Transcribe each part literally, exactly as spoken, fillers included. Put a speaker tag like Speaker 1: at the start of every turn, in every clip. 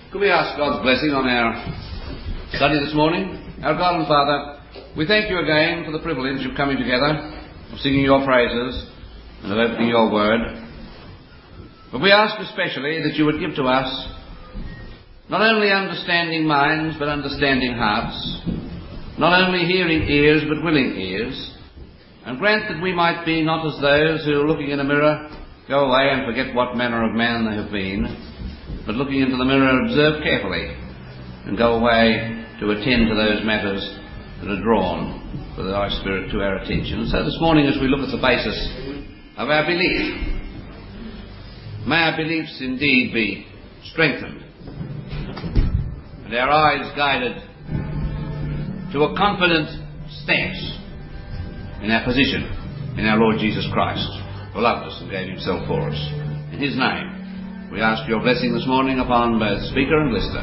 Speaker 1: Could we ask God's blessing on our study this morning? Our God and Father, we thank you again for the privilege of coming together, of singing your praises, and of opening your word. But we ask especially that you would give to us not only understanding minds, but understanding hearts, not only hearing ears, but willing ears, and grant that we might be not as those who, looking in a mirror, go away and forget what manner of man they have been, but looking into the mirror, observe carefully and go away to attend to those matters that are drawn by thy Spirit to our attention. And so this morning, as we look at the basis of our belief, may our beliefs indeed be strengthened and our eyes guided to a confident stance in our position in our Lord Jesus Christ, who loved us and gave himself for us. In his name, we ask your blessing this morning upon both speaker and listener.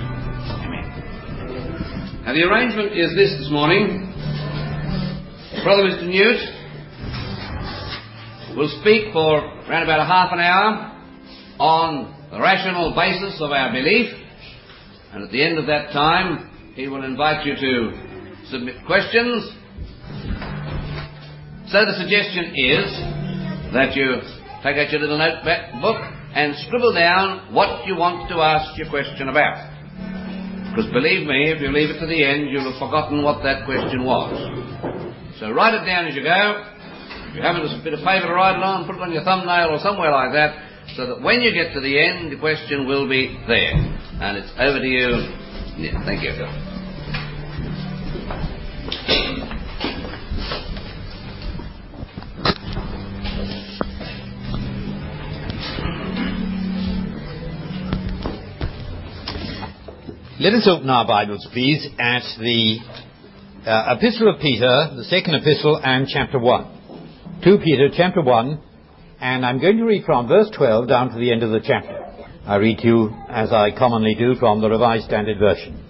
Speaker 1: Amen. Now the arrangement is this this morning. Brother Mister Newt will speak for around about a half an hour on the rational basis of our belief, and at the end of that time he will invite you to submit questions. So the suggestion is that you take out your little notebook and scribble down what you want to ask your question about. Because believe me, if you leave it to the end, you'll have forgotten what that question was. So write it down as you go. If you haven't a bit of paper to write it on, put it on your thumbnail or somewhere like that, so that when you get to the end, the question will be there. And it's over to you. Yeah, thank you.
Speaker 2: Let us open our Bibles, please, at the uh, Epistle of Peter, the second epistle, and chapter one. Second Peter, chapter one, and I'm going to read from verse twelve down to the end of the chapter. I read to you, as I commonly do, from the Revised Standard Version.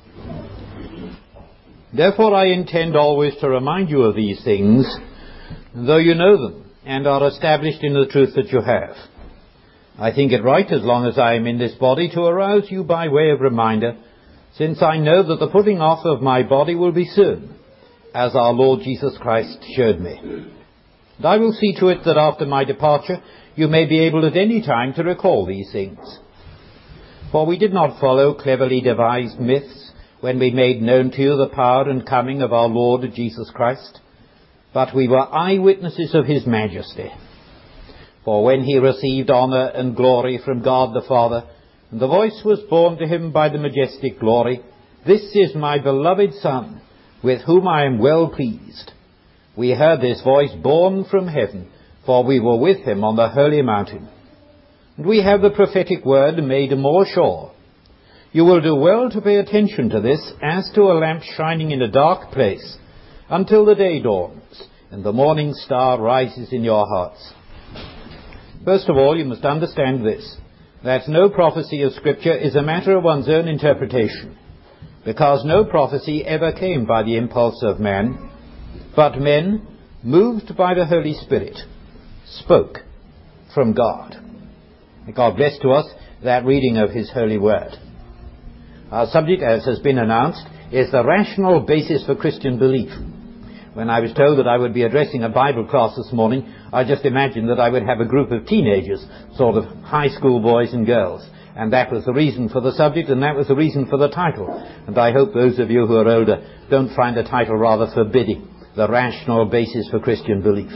Speaker 2: Therefore I intend always to remind you of these things, though you know them, and are established in the truth that you have. I think it right, as long as I am in this body, to arouse you by way of reminder, since I know that the putting off of my body will be soon, as our Lord Jesus Christ showed me. And I will see to it that after my departure you may be able at any time to recall these things. For we did not follow cleverly devised myths when we made known to you the power and coming of our Lord Jesus Christ, but we were eyewitnesses of his majesty. For when he received honour and glory from God the Father, and the voice was borne to him by the majestic glory, "This is my beloved Son, with whom I am well pleased." We heard this voice borne from heaven, for we were with him on the holy mountain. And we have the prophetic word made more sure. You will do well to pay attention to this, as to a lamp shining in a dark place, until the day dawns, and the morning star rises in your hearts. First of all, you must understand this, that no prophecy of Scripture is a matter of one's own interpretation, because no prophecy ever came by the impulse of man, but men, moved by the Holy Spirit, spoke from God. May God bless to us that reading of his holy word. Our subject, as has been announced, is the rational basis for Christian belief. When I was told that I would be addressing a Bible class this morning, I just imagined that I would have a group of teenagers, sort of high school boys and girls. And that was the reason for the subject, and that was the reason for the title. And I hope those of you who are older don't find the title rather forbidding, The Rational Basis for Christian Belief.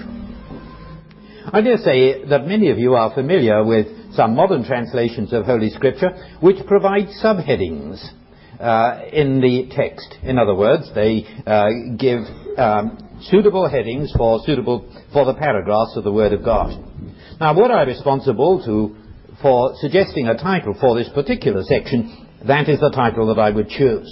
Speaker 2: I dare say that many of you are familiar with some modern translations of Holy Scripture which provide subheadings Uh, in the text. In other words, they uh, give um, suitable headings for suitable for the paragraphs of the Word of God. Now, were I responsible to for suggesting a title for this particular section, that is the title that I would choose.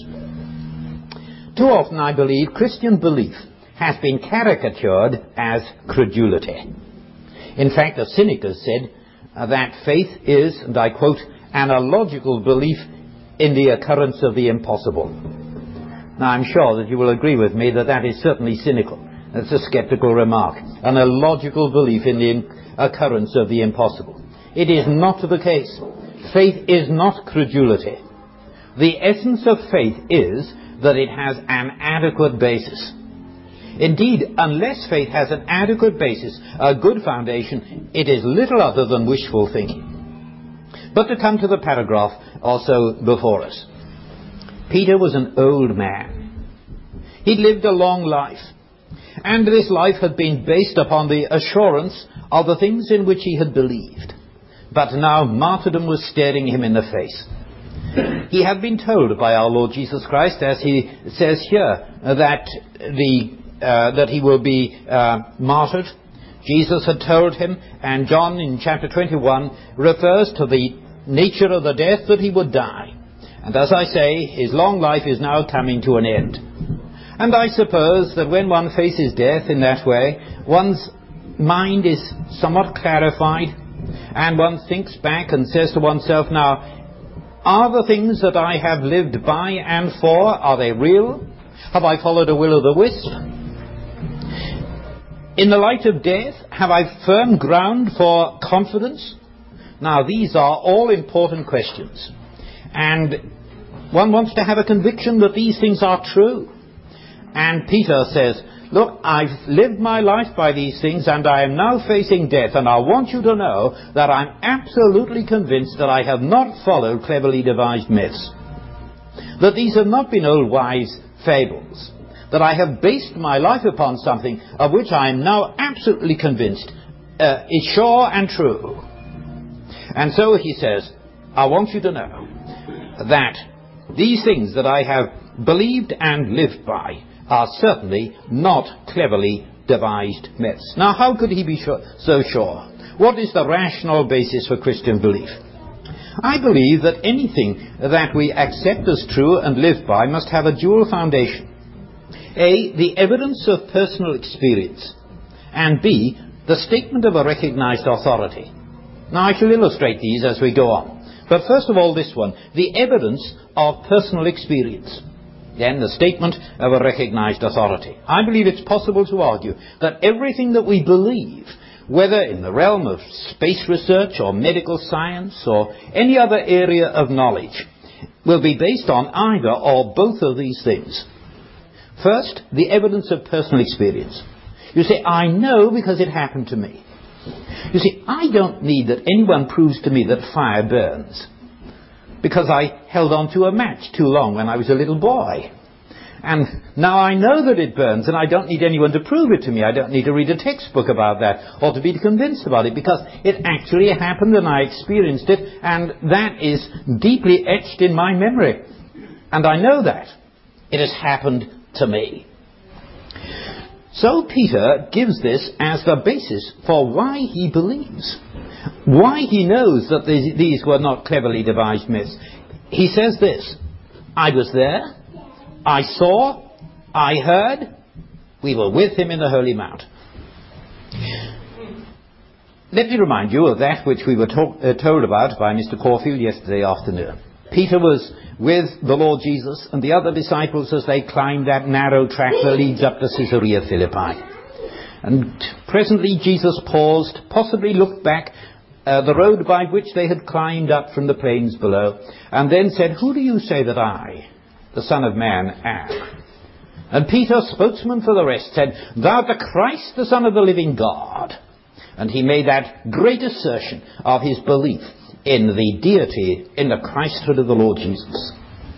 Speaker 2: Too often, I believe, Christian belief has been caricatured as credulity. In fact, a cynic has said uh, that faith is, and I quote, an illogical belief in the occurrence of the impossible. Now, I'm sure that you will agree with me that that is certainly cynical. That's a skeptical remark. An illogical belief in the occurrence of the impossible. It is not the case. faith is not credulity. The essence of faith is that it has an adequate basis. Indeed, unless faith has an adequate basis, a good foundation, it is little other than wishful thinking. But to come to the paragraph also before us. Peter was an old man. He'd lived a long life. And this life had been based upon the assurance of the things in which he had believed. But now martyrdom was staring him in the face. He had been told by our Lord Jesus Christ, as he says here, that the uh, that he will be uh, martyred. Jesus had told him, and John in chapter twenty-one refers to the nature of the death that he would die. And as I say, his long life is now coming to an end. And I suppose that when one faces death in that way, one's mind is somewhat clarified, and one thinks back and says to oneself, now, are the things that I have lived by and for, are they real? Have I followed a will-o'-the-wisp? In the light of death, have I firm ground for confidence? Now, these are all important questions. And one wants to have a conviction that these things are true. And Peter says, look, I've lived my life by these things, and I am now facing death, and I want you to know that I'm absolutely convinced that I have not followed cleverly devised myths, that these have not been old wives' fables, that I have based my life upon something of which I am now absolutely convinced uh, is sure and true. And so he says, I want you to know that these things that I have believed and lived by are certainly not cleverly devised myths. Now, how could he be sure, so sure? What is the rational basis for Christian belief? I believe that anything that we accept as true and live by must have a dual foundation. A, the evidence of personal experience, and B, the statement of a recognized authority. Now, I shall illustrate these as we go on. But first of all, this one, the evidence of personal experience. Then the statement of a recognized authority. I believe it's possible to argue that everything that we believe, whether in the realm of space research or medical science or any other area of knowledge, will be based on either or both of these things. First, the evidence of personal experience. You say, I know because it happened to me. You see, I don't need that anyone proves to me that fire burns, because I held on to a match too long when I was a little boy. And now I know that it burns, and I don't need anyone to prove it to me. I don't need to read a textbook about that or to be convinced about it, because it actually happened and I experienced it, and that is deeply etched in my memory. And I know that. It has happened to me. So Peter gives this as the basis for why he believes, why he knows that these were not cleverly devised myths. He says this, I was there, I saw, I heard, we were with him in the Holy Mount. Let me remind you of that which we were talk, uh, told about by Mister Caulfield yesterday afternoon. Peter was with the Lord Jesus and the other disciples as they climbed that narrow track that leads up to Caesarea Philippi. And presently Jesus paused, possibly looked back uh, the road by which they had climbed up from the plains below, and then said, who do you say that I, the Son of Man, am? And Peter, spokesman for the rest, said, thou art the Christ, the Son of the living God. And he made that great assertion of his belief in the deity, in the Christhood of the Lord Jesus.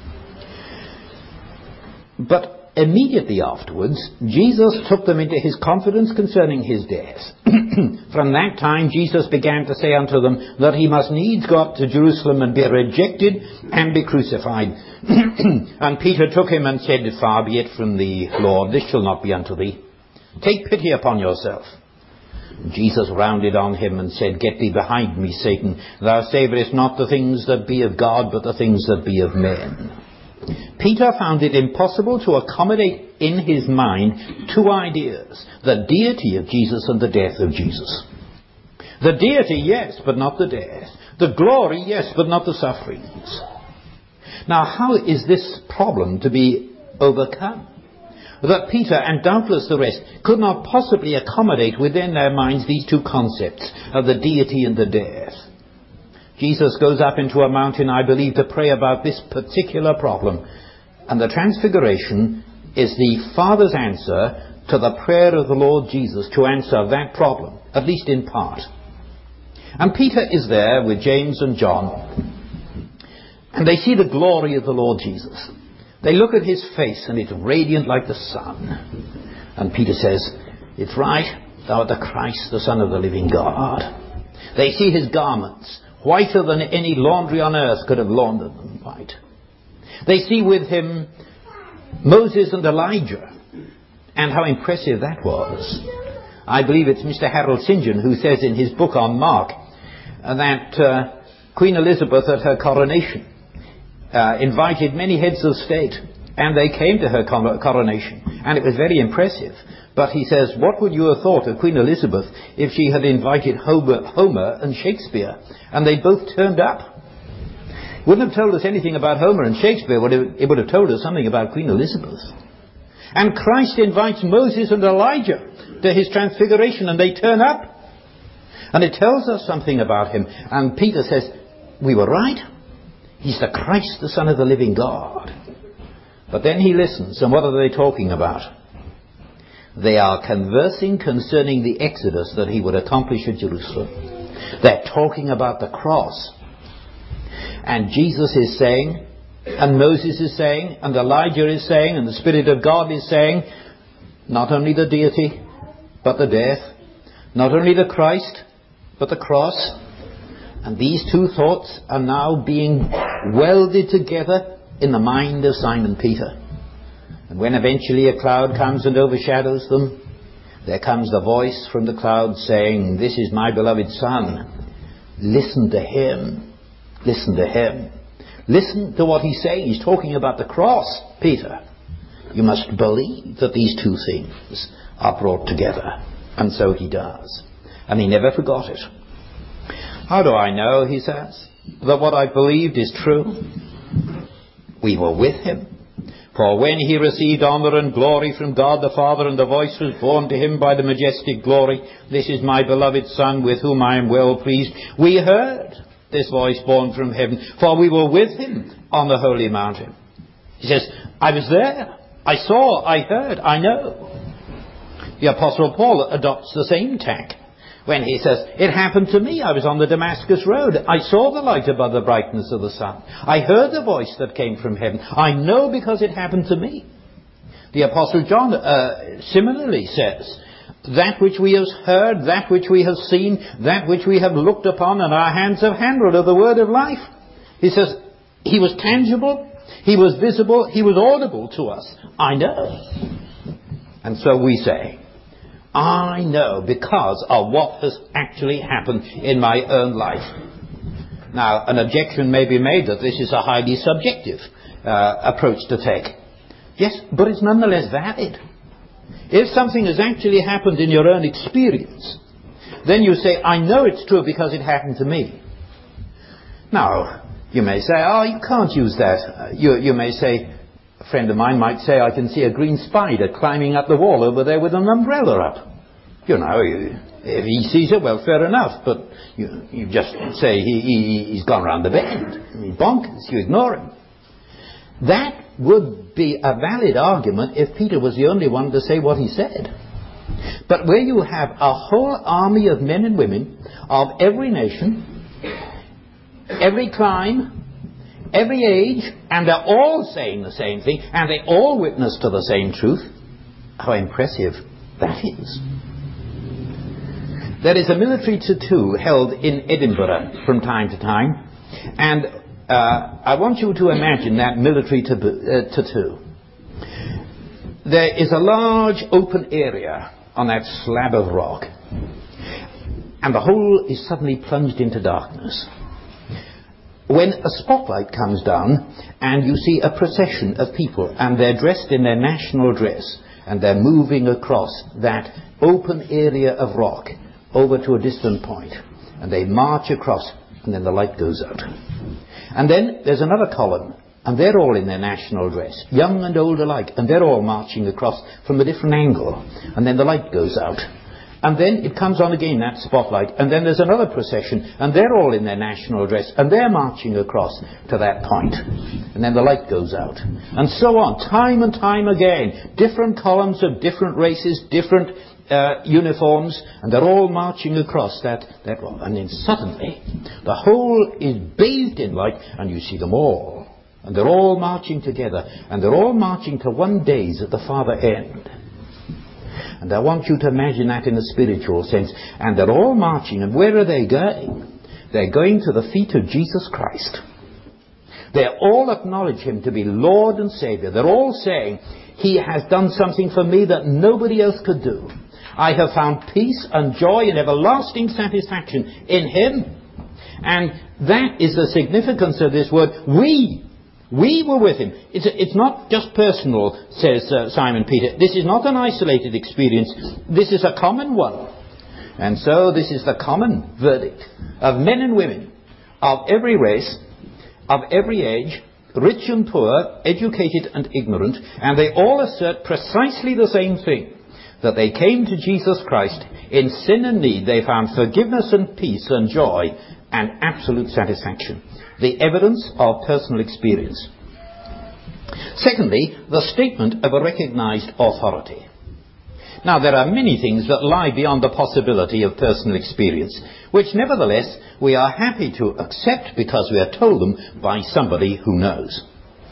Speaker 2: But immediately afterwards, Jesus took them into his confidence concerning his death. From that time, Jesus began to say unto them that he must needs go up to Jerusalem and be rejected and be crucified. And Peter took him and said, far be it from thee, Lord, this shall not be unto thee. Take pity upon yourself. Jesus rounded on him and said, get thee behind me, Satan. Thou savourest not the things that be of God, but the things that be of men. Peter found it impossible to accommodate in his mind two ideas, the deity of Jesus and the death of Jesus. The deity, yes, but not the death. The glory, yes, but not the sufferings. Now, how is this problem to be overcome? That Peter, and doubtless the rest, could not possibly accommodate within their minds these two concepts of the deity and the death. Jesus goes up into a mountain, I believe, to pray about this particular problem. And the transfiguration is the Father's answer to the prayer of the Lord Jesus to answer that problem, at least in part. And Peter is there with James and John, and they see the glory of the Lord Jesus. They look at his face, and it's radiant like the sun. And Peter says, "It's right, thou art the Christ, the Son of the living God." They see his garments, whiter than any laundry on earth could have laundered them white. They see with him Moses and Elijah, and how impressive that was. I believe it's Mister Harold St John who says in his book on Mark that uh, Queen Elizabeth at her coronation uh, invited many heads of state, and they came to her coronation, and it was very impressive. But he says, what would you have thought of Queen Elizabeth if she had invited Homer, Homer and Shakespeare, and they both turned up? Wouldn't have told us anything about Homer and Shakespeare, it would have told us something about Queen Elizabeth. And Christ invites Moses and Elijah to his transfiguration, and they turn up. And it tells us something about him. And Peter says, we were right. He's the Christ, the Son of the living God. But then he listens, and what are they talking about? They are conversing concerning the exodus that he would accomplish at Jerusalem. They're talking about the cross. And Jesus is saying, and Moses is saying, and Elijah is saying, and the Spirit of God is saying, not only the deity, but the death. Not only the Christ, but the cross. And these two thoughts are now being welded together in the mind of Simon Peter. And when eventually a cloud comes and overshadows them, there comes the voice from the cloud saying, "This is my beloved Son. Listen to him. Listen to him." Listen to what he's saying. He's talking about the cross, Peter. You must believe that these two things are brought together. And so he does. And he never forgot it. How do I know, he says, that what I believed is true? We were with him. For when he received honour and glory from God the Father, and the voice was borne to him by the majestic glory, "This is my beloved Son, with whom I am well pleased," we heard this voice borne from heaven, for we were with him on the holy mountain. He says, I was there. I saw, I heard, I know. The Apostle Paul adopts the same tack when he says, it happened to me. I was on the Damascus road. I saw the light above the brightness of the sun. I heard the voice that came from heaven. I know because it happened to me. The Apostle John uh, similarly says, that which we have heard, that which we have seen, that which we have looked upon, and our hands have handled of the word of life. He says, he was tangible, he was visible, he was audible to us. I know. And so we say, I know because of what has actually happened in my own life. Now, an objection may be made that this is a highly subjective uh, approach to take. Yes, but it's nonetheless valid. If something has actually happened in your own experience, then you say, I know it's true because it happened to me. Now, you may say, oh, you can't use that. Uh, you, you may say, a friend of mine might say, I can see a green spider climbing up the wall over there with an umbrella up. You know, you, if he sees it, well, fair enough. But you, you just say, he, he, he's gone round the bend. He's bonkers. You ignore him. That would be a valid argument if Peter was the only one to say what he said. But where you have a whole army of men and women of every nation, every clime, every age, and they're all saying the same thing, and they all witness to the same truth, how impressive that is. There is a military tattoo held in Edinburgh from time to time, and uh, I want you to imagine that military tab- uh, tattoo. There is a large open area on that slab of rock, and the whole is suddenly plunged into darkness. When a spotlight comes down and you see a procession of people, and they're dressed in their national dress, and they're moving across that open area of rock over to a distant point, and they march across, and then the light goes out. And then there's another column, and they're all in their national dress, young and old alike, and they're all marching across from a different angle, and then the light goes out. And then it comes on again, that spotlight, and then there's another procession, and they're all in their national dress, and they're marching across to that point. And then the light goes out. And so on, time and time again. Different columns of different races, different uh, uniforms, and they're all marching across that, that wall. And then suddenly, the whole is bathed in light, and you see them all. And they're all marching together, and they're all marching to one days at the farther end. And I want you to imagine that in a spiritual sense. And they're all marching. And where are they going? They're going to the feet of Jesus Christ. They all acknowledge him to be Lord and Saviour. They're all saying, he has done something for me that nobody else could do. I have found peace and joy and everlasting satisfaction in him. And that is the significance of this word, we. We were with him. It's, it's not just personal, says uh, Simon Peter. This is not an isolated experience. This is a common one. And so this is the common verdict of men and women of every race, of every age, rich and poor, educated and ignorant, and they all assert precisely the same thing, that they came to Jesus Christ in sin and need. They found forgiveness and peace and joy and absolute satisfaction. The evidence of personal experience. Secondly, the statement of a recognized authority. Now, there are many things that lie beyond the possibility of personal experience, which nevertheless we are happy to accept because we are told them by somebody who knows.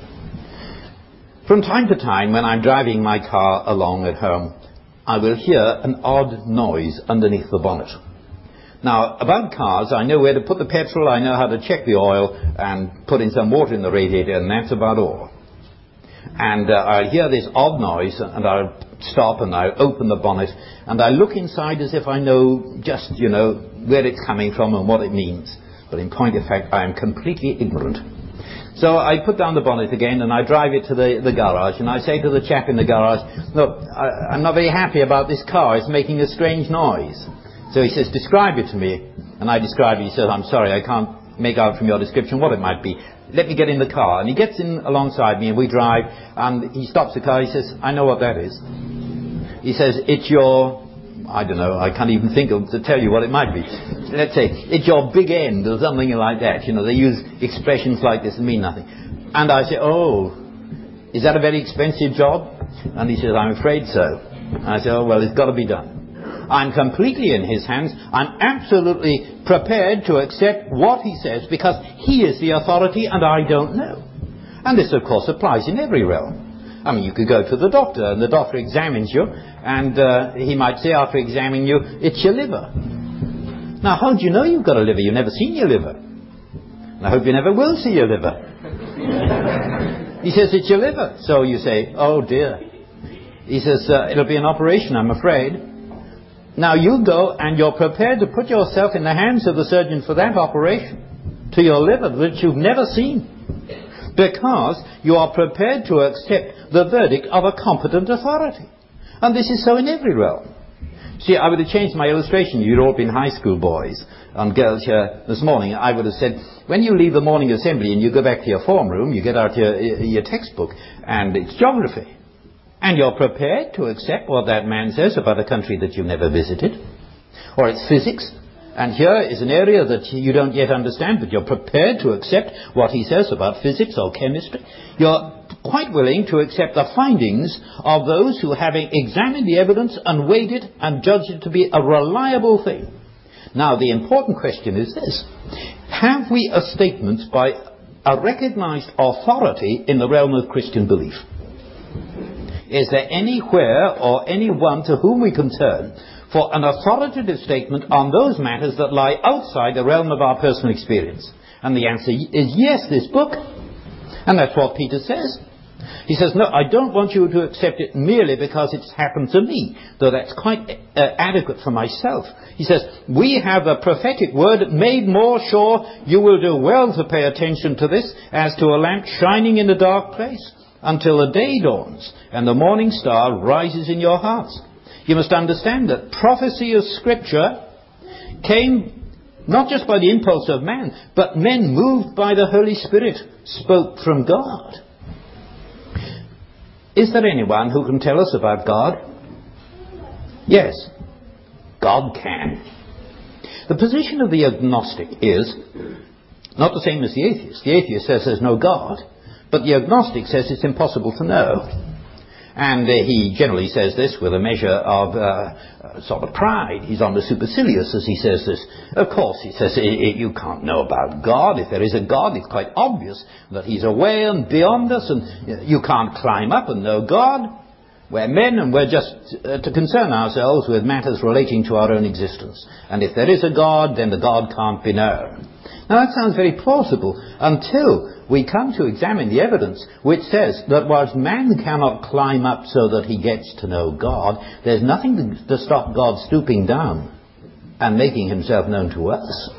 Speaker 2: From time to time, when I'm driving my car along at home, I will hear an odd noise underneath the bonnet. Now, about cars, I know where to put the petrol, I know how to check the oil and put in some water in the radiator, and that's about all. And uh, I'll hear this odd noise, and I'll stop and I'll open the bonnet, and I look inside as if I know just, you know, where it's coming from and what it means. But in point of fact, I am completely ignorant. So I put down the bonnet again, and I drive it to the, the garage, and I say to the chap in the garage, look, I, I'm not very happy about this car, it's making a strange noise. So he says, describe it to me. And I describe it. He says, I'm sorry, I can't make out from your description what it might be. Let me get in the car. And he gets in alongside me and we drive. And he stops the car. He says, I know what that is. He says, it's your, I don't know, I can't even think of to tell you what it might be. Let's say, it's your big end or something like that. You know, they use expressions like this and mean nothing. And I say, oh, is that a very expensive job? And he says, I'm afraid so. And I say, oh, well, it's got to be done. I'm completely in his hands. I'm absolutely prepared to accept what he says because he is the authority and I don't know. And this, of course, applies in every realm. I mean, you could go to the doctor and the doctor examines you and uh, he might say after examining you, it's your liver. Now, how do you know you've got a liver? You've never seen your liver. And I hope you never will see your liver. He says, it's your liver. So you say, oh dear. He says, uh, it'll be an operation, I'm afraid. Now you go and you're prepared to put yourself in the hands of the surgeon for that operation to your liver, which you've never seen, because you are prepared to accept the verdict of a competent authority. And this is so in every realm. See, I would have changed my illustration. You'd all been high school boys and girls here this morning. I would have said, when you leave the morning assembly and you go back to your form room, you get out your, your textbook and it's geography. And you're prepared to accept what that man says about a country that you've never visited. Or it's physics. And here is an area that you don't yet understand, but you're prepared to accept what he says about physics or chemistry. You're quite willing to accept the findings of those who, having examined the evidence and weighed it and judged it to be a reliable thing. Now, the important question is this. Have we a statement by a recognized authority in the realm of Christian belief? Is there anywhere or anyone to whom we can turn for an authoritative statement on those matters that lie outside the realm of our personal experience? And the answer is yes, this book. And that's what Peter says. He says, no, I don't want you to accept it merely because it's happened to me, though that's quite uh, adequate for myself. He says, we have a prophetic word made more sure. You will do well to pay attention to this as to a lamp shining in a dark place, until the day dawns and the morning star rises in your hearts. You must understand that prophecy of Scripture came not just by the impulse of man, but men moved by the Holy Spirit spoke from God. Is there anyone who can tell us about God? Yes. God can. The position of the agnostic is not the same as the atheist. The atheist says there's no God, but the agnostic says it's impossible to know. And uh, he generally says this with a measure of uh, uh, sort of pride. He's on the supercilious as he says this. Of course, he says, I, I, you can't know about God. If there is a God, it's quite obvious that he's away and beyond us, and you can't climb up and know God. We're men, and we're just uh, to concern ourselves with matters relating to our own existence. And if there is a God, then the God can't be known. Now that sounds very plausible until we come to examine the evidence which says that whilst man cannot climb up so that he gets to know God, there's nothing to, to stop God stooping down and making himself known to us.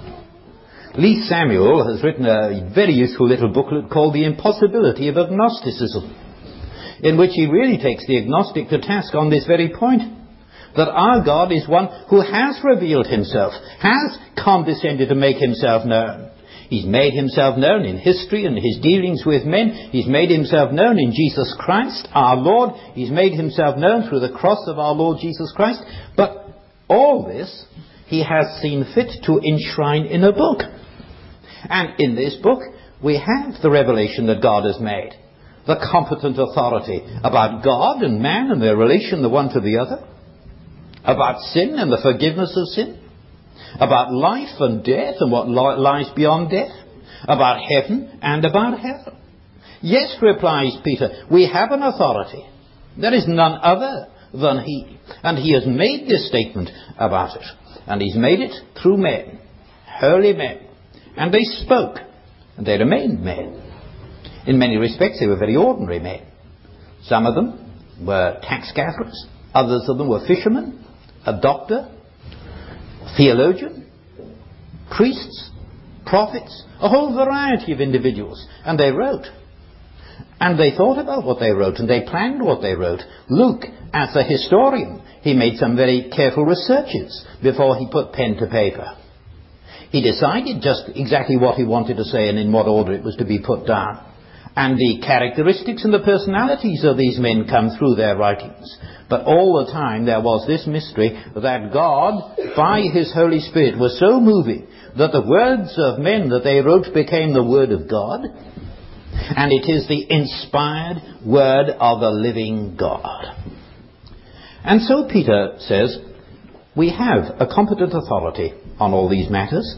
Speaker 2: Lee Samuel has written a very useful little booklet called The Impossibility of Agnosticism, in which he really takes the agnostic to task on this very point, that our God is one who has revealed himself, has condescended to make himself known. He's made himself known in history and his dealings with men. He's made himself known in Jesus Christ, our Lord. He's made himself known through the cross of our Lord Jesus Christ. But all this he has seen fit to enshrine in a book. And in this book we have the revelation that God has made, the competent authority about God and man and their relation the one to the other, about sin and the forgiveness of sin, about life and death and what lies beyond death, about heaven and about hell. Yes, replies Peter, we have an authority. There is none other than he. And he has made this statement about it. And he's made it through men, holy men. And they spoke, and they remained men. In many respects, they were very ordinary men. Some of them were tax gatherers. Others of them were fishermen, a doctor, theologian, priests, prophets, a whole variety of individuals. And they wrote. And they thought about what they wrote, and they planned what they wrote. Luke, as a historian, he made some very careful researches before he put pen to paper. He decided just exactly what he wanted to say and in what order it was to be put down. And the characteristics and the personalities of these men come through their writings. But all the time there was this mystery that God, by his Holy Spirit, was so moving that the words of men that they wrote became the word of God. And it is the inspired word of the living God. And so Peter says, we have a competent authority on all these matters,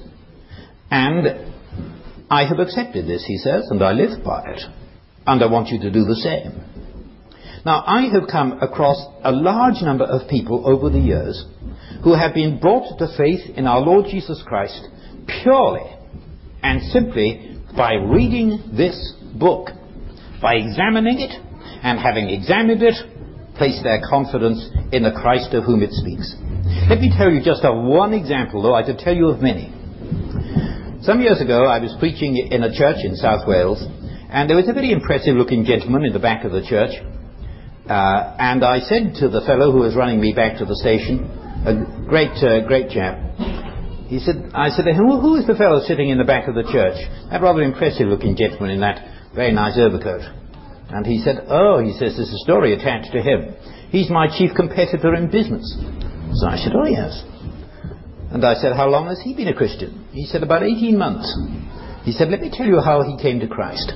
Speaker 2: and I have accepted this, he says, and I live by it, and I want you to do the same. Now, I have come across a large number of people over the years who have been brought to faith in our Lord Jesus Christ purely and simply by reading this book, by examining it, and having examined it, place their confidence in the Christ of whom it speaks. Let me tell you just of one example, though I could tell you of many. Some years ago I was preaching in a church in South Wales, and there was a very impressive looking gentleman in the back of the church, uh, and I said to the fellow who was running me back to the station, a great uh, great chap, he said, I said, who, who is the fellow sitting in the back of the church? That rather impressive looking gentleman in that very nice overcoat. And he said, oh, he says, there's a story attached to him. He's my chief competitor in business. So I said, oh yes. And I said, how long has he been a Christian? He said, about eighteen months. He said, let me tell you how he came to Christ.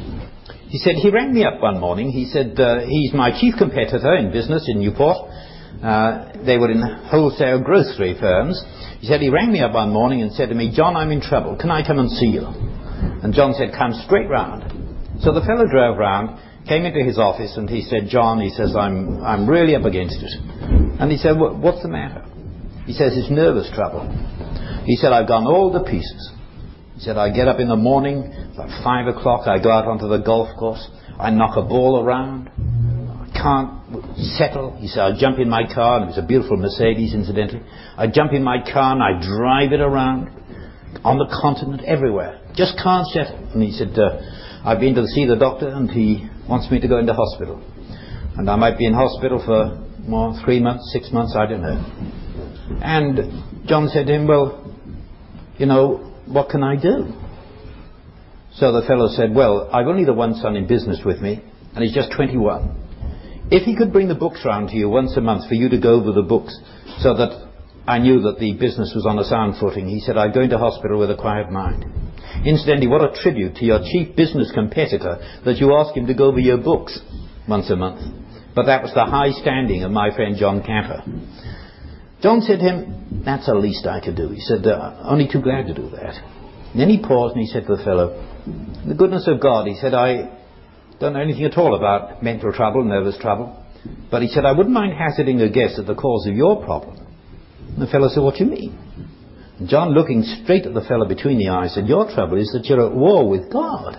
Speaker 2: He said, he rang me up one morning. He said, uh, he's my chief competitor in business in Newport. Uh, they were in wholesale grocery firms. He said, he rang me up one morning and said to me, John, I'm in trouble. Can I come and see you? And John said, come straight round. So the fellow drove round, came into his office, and he said, John, he says, I'm I'm really up against it. And he said, what's the matter? He says, it's nervous trouble. He said, I've gone all to pieces. He said, I get up in the morning, about five o'clock, I go out onto the golf course, I knock a ball around, I can't settle. He said, I jump in my car, and it was a beautiful Mercedes, incidentally. I jump in my car and I drive it around on the continent, everywhere. Just can't settle. And he said, uh, I've been to see the doctor, and he wants me to go into hospital. And I might be in hospital for more, three months, six months, I don't know. And John said to him, well, you know, what can I do? So the fellow said, well, I've only the one son in business with me, and he's just twenty-one. If he could bring the books round to you once a month for you to go over the books, so that I knew that the business was on a sound footing. He said, I'm going to hospital with a quiet mind. Incidentally, what a tribute to your chief business competitor that you ask him to go over your books once a month. But that was the high standing of my friend John Capper. John said to him, that's the least I could do. He said, uh, only too glad to do that. And then he paused and he said to the fellow, the goodness of God, he said, I don't know anything at all about mental trouble, nervous trouble. But he said, I wouldn't mind hazarding a guess at the cause of your problem. And the fellow said, what do you mean? And John, looking straight at the fellow between the eyes, said, your trouble is that you're at war with God.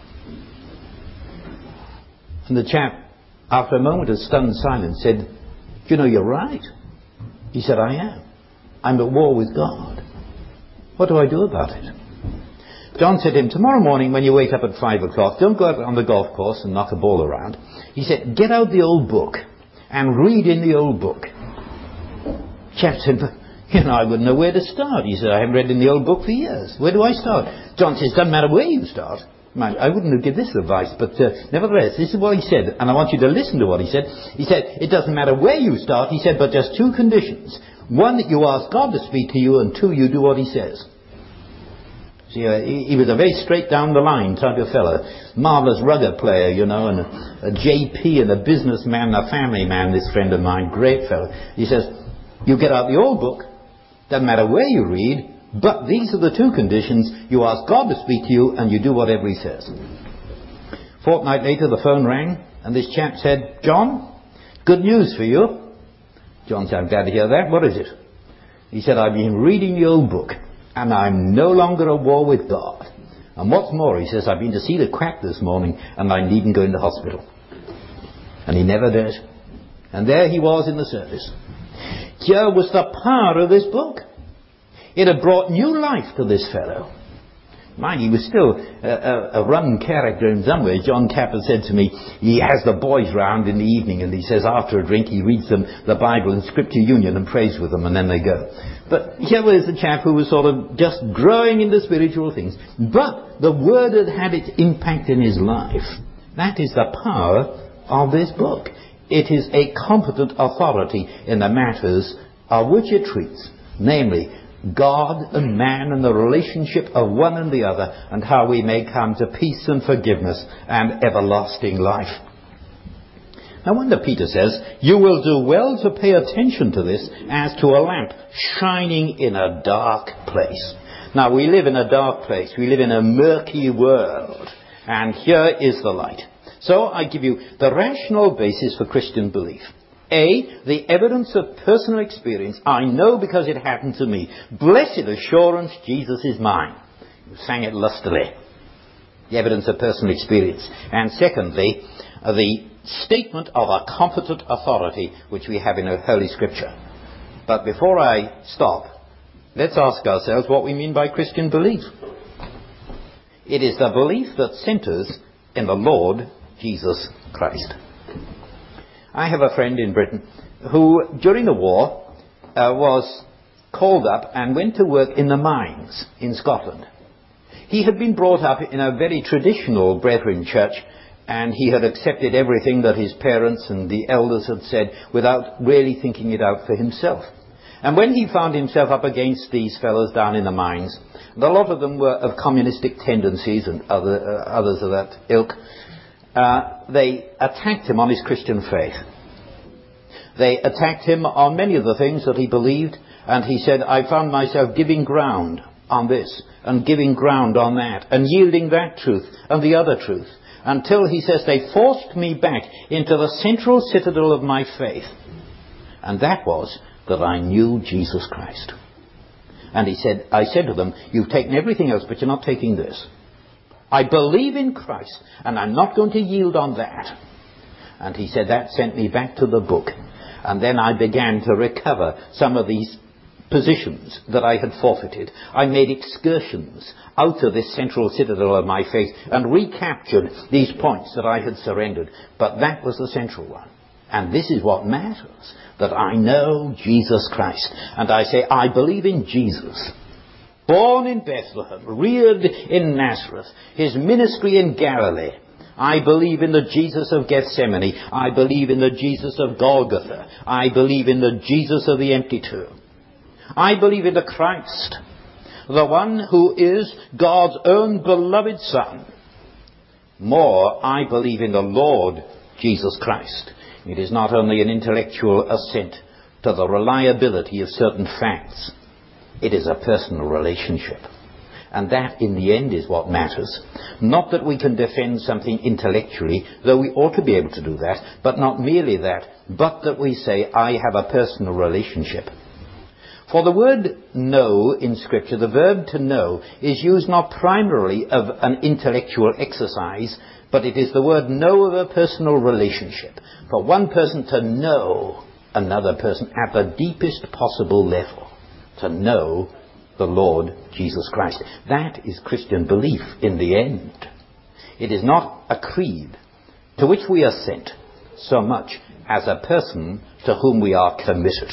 Speaker 2: And the chap, after a moment of stunned silence, said, you know, you're right. He said, I am. I'm at war with God. What do I do about it? John said to him, tomorrow morning when you wake up at five o'clock, don't go out on the golf course and knock a ball around. He said, get out the old book and read in the old book. Chap said, you know, I wouldn't know where to start. He said, I haven't read in the old book for years. Where do I start? John says, doesn't matter where you start. Man, I wouldn't have given this advice, but uh, nevertheless, this is what he said, and I want you to listen to what he said. He said, it doesn't matter where you start, he said, but just two conditions. One, that you ask God to speak to you, and two, you do what he says. See, uh, he, he was a very straight down the line type of fellow. Marvellous rugger player, you know, and a, a J P and a businessman, a family man, this friend of mine, great fellow. He says, you get out the old book, doesn't matter where you read, but these are the two conditions. You ask God to speak to you and you do whatever he says. Fortnight later the phone rang and this chap said, John, good news for you. John said, I'm glad to hear that. What is it? He said, I've been reading the old book and I'm no longer at war with God. And what's more, he says, I've been to see the quack this morning and I needn't go into hospital. And he never did. And there he was in the service. Here was the power of this book. It had brought new life to this fellow. Mind, he was still a, a, a run character in some ways. John Capper said to me, he has the boys round in the evening and he says after a drink he reads them the Bible and Scripture Union and prays with them and then they go. But here was a chap who was sort of just growing into spiritual things. But the Word had had its impact in his life. That is the power of this book. It is a competent authority in the matters of which it treats, namely God and man and the relationship of one and the other and how we may come to peace and forgiveness and everlasting life. No wonder Peter says, you will do well to pay attention to this as to a lamp shining in a dark place. Now we live in a dark place. We live in a murky world. And here is the light. So I give you the rational basis for Christian belief. A, the evidence of personal experience. I know because it happened to me. Blessed assurance, Jesus is mine. You sang it lustily. The evidence of personal experience. And secondly, uh, the statement of a competent authority which we have in Holy Scripture. But before I stop, let's ask ourselves what we mean by Christian belief. It is the belief that centers in the Lord Jesus Christ. I have a friend in Britain who, during the war, uh, was called up and went to work in the mines in Scotland. He had been brought up in a very traditional Brethren church, and he had accepted everything that his parents and the elders had said without really thinking it out for himself. And when he found himself up against these fellows down in the mines, and a lot of them were of communistic tendencies and other, uh, others of that ilk, Uh, they attacked him on his Christian faith. They attacked him on many of the things that he believed, and he said, I found myself giving ground on this and giving ground on that and yielding that truth and the other truth until, he says, they forced me back into the central citadel of my faith. And that was that I knew Jesus Christ. And he said, I said to them, you've taken everything else, but you're not taking this. I believe in Christ, and I'm not going to yield on that. And he said, that sent me back to the book. And then I began to recover some of these positions that I had forfeited. I made excursions out of this central citadel of my faith and recaptured these points that I had surrendered. But that was the central one. And this is what matters, that I know Jesus Christ. And I say, I believe in Jesus. Born in Bethlehem, reared in Nazareth, his ministry in Galilee. I believe in the Jesus of Gethsemane. I believe in the Jesus of Golgotha. I believe in the Jesus of the empty tomb. I believe in the Christ, the one who is God's own beloved Son. More, I believe in the Lord Jesus Christ. It is not only an intellectual assent to the reliability of certain facts. It is a personal relationship. And that, in the end, is what matters. Not that we can defend something intellectually, though we ought to be able to do that, but not merely that, but that we say, I have a personal relationship. For the word know in Scripture, the verb to know, is used not primarily of an intellectual exercise, but it is the word know of a personal relationship. For one person to know another person at the deepest possible level. To know the Lord Jesus Christ. That is Christian belief in the end. It is not a creed to which we assent so much as a person to whom we are committed.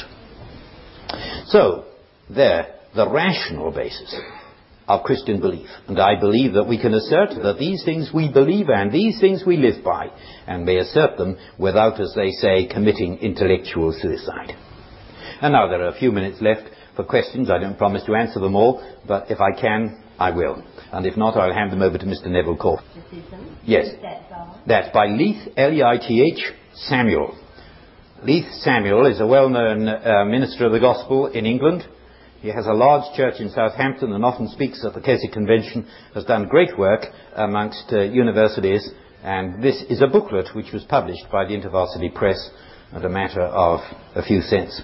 Speaker 2: So, there, the rational basis of Christian belief. And I believe that we can assert that these things we believe and these things we live by, and may assert them without, as they say, committing intellectual suicide. And now there are a few minutes left for questions. I don't promise to answer them all, but if I can, I will. And if not, I'll hand them over to Mister Neville Corf. Yes. That's by Leith, L E I T H, Samuel. Leith Samuel is a well-known uh, minister of the gospel in England. He has a large church in Southampton and often speaks at the Keswick Convention, has done great work amongst uh, universities, and this is a booklet which was published by the InterVarsity Press at a matter of a few cents.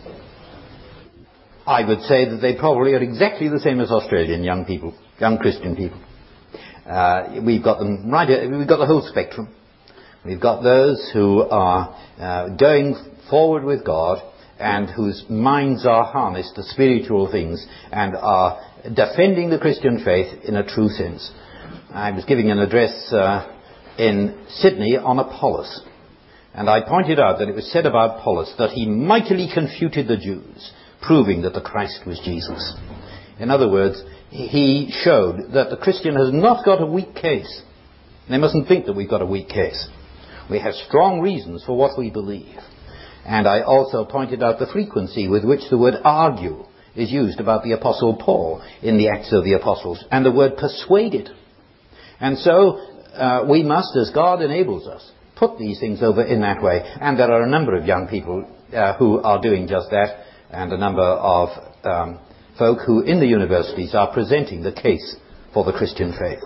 Speaker 2: I would say that they probably are exactly the same as Australian young people, young Christian people. Uh, we've got them right, we've got the whole spectrum. We've got those who are uh, going forward with God and whose minds are harnessed to spiritual things and are defending the Christian faith in a true sense. I was giving an address uh, in Sydney on Apollos, and I pointed out that it was said about Apollos that he mightily confuted the Jews, proving that the Christ was Jesus. In other words, he showed that the Christian has not got a weak case. They mustn't think that we've got a weak case. We have strong reasons for what we believe. And I also pointed out the frequency with which the word argue is used about the Apostle Paul in the Acts of the Apostles, and the word persuaded. And so uh, we must, as God enables us, put these things over in that way. And there are a number of young people uh, who are doing just that, and a number of um, folk who in the universities are presenting the case for the Christian faith.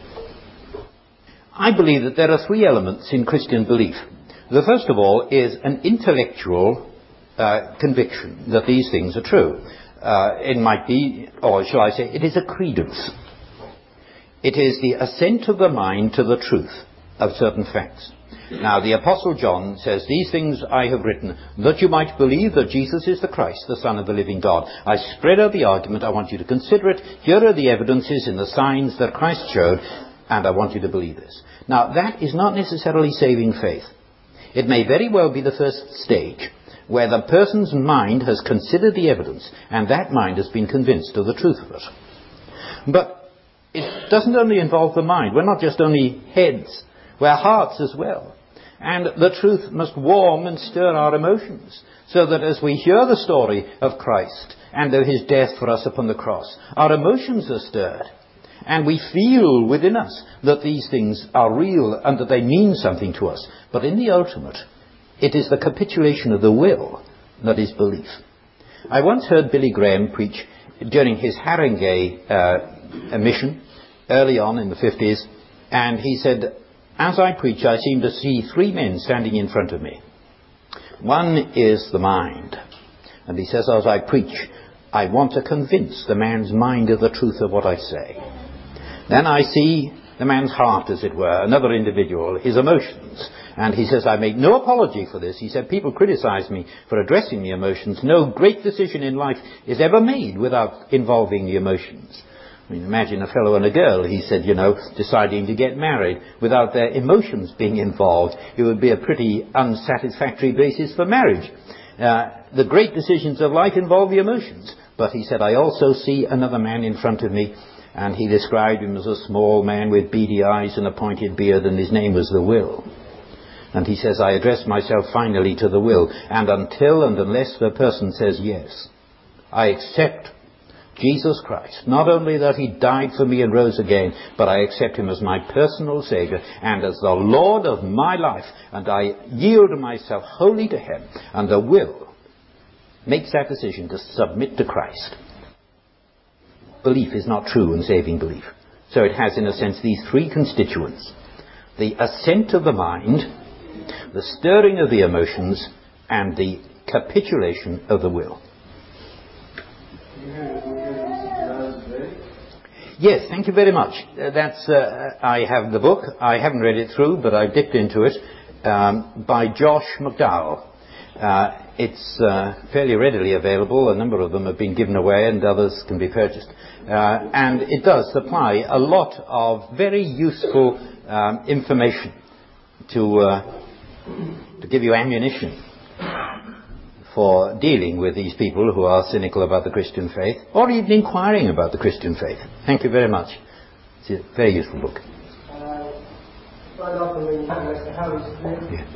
Speaker 2: I believe that there are three elements in Christian belief. The first of all is an intellectual uh, conviction that these things are true. Uh, it might be, or shall I say, it is a credence. It is the assent of the mind to the truth of certain facts. Now, the Apostle John says, these things I have written, that you might believe that Jesus is the Christ, the Son of the living God. I spread out the argument. I want you to consider it. Here are the evidences in the signs that Christ showed, and I want you to believe this. Now, that is not necessarily saving faith. It may very well be the first stage, where the person's mind has considered the evidence, and that mind has been convinced of the truth of it. But it doesn't only involve the mind. We're not just only heads. We're hearts as well. And the truth must warm and stir our emotions, so that as we hear the story of Christ and of his death for us upon the cross, our emotions are stirred. And we feel within us that these things are real and that they mean something to us. But in the ultimate, it is the capitulation of the will that is belief. I once heard Billy Graham preach during his Haringey uh, mission early on in the fifties, and he said, as I preach, I seem to see three men standing in front of me. One is the mind. And he says, as I preach, I want to convince the man's mind of the truth of what I say. Then I see the man's heart, as it were, another individual, his emotions. And he says, I make no apology for this. He said, people criticize me for addressing the emotions. No great decision in life is ever made without involving the emotions. I mean, imagine a fellow and a girl, he said, you know, deciding to get married without their emotions being involved. It would be a pretty unsatisfactory basis for marriage. Uh, the great decisions of life involve the emotions. But he said, I also see another man in front of me, and he described him as a small man with beady eyes and a pointed beard, and his name was the will. And he says, I address myself finally to the will, and until and unless the person says yes, I accept Jesus Christ. Not only that he died for me and rose again, but I accept him as my personal Saviour and as the Lord of my life. And I yield myself wholly to him. And the will makes that decision to submit to Christ. Belief is not true and saving belief. So it has, in a sense, these three constituents. The assent of the mind, the stirring of the emotions, and the capitulation of the will. Yes, thank you very much. Uh, that's, uh, I have the book. I haven't read it through, but I've dipped into it, um, by Josh McDowell. Uh, it's uh, fairly readily available. A number of them have been given away and others can be purchased. Uh, and it does supply a lot of very useful um, information to, uh, to give you ammunition for dealing with these people who are cynical about the Christian faith, or even inquiring about the Christian faith. Thank you very much. It's a very useful book.
Speaker 3: Uh, quite often when you talk about the Holy Spirit,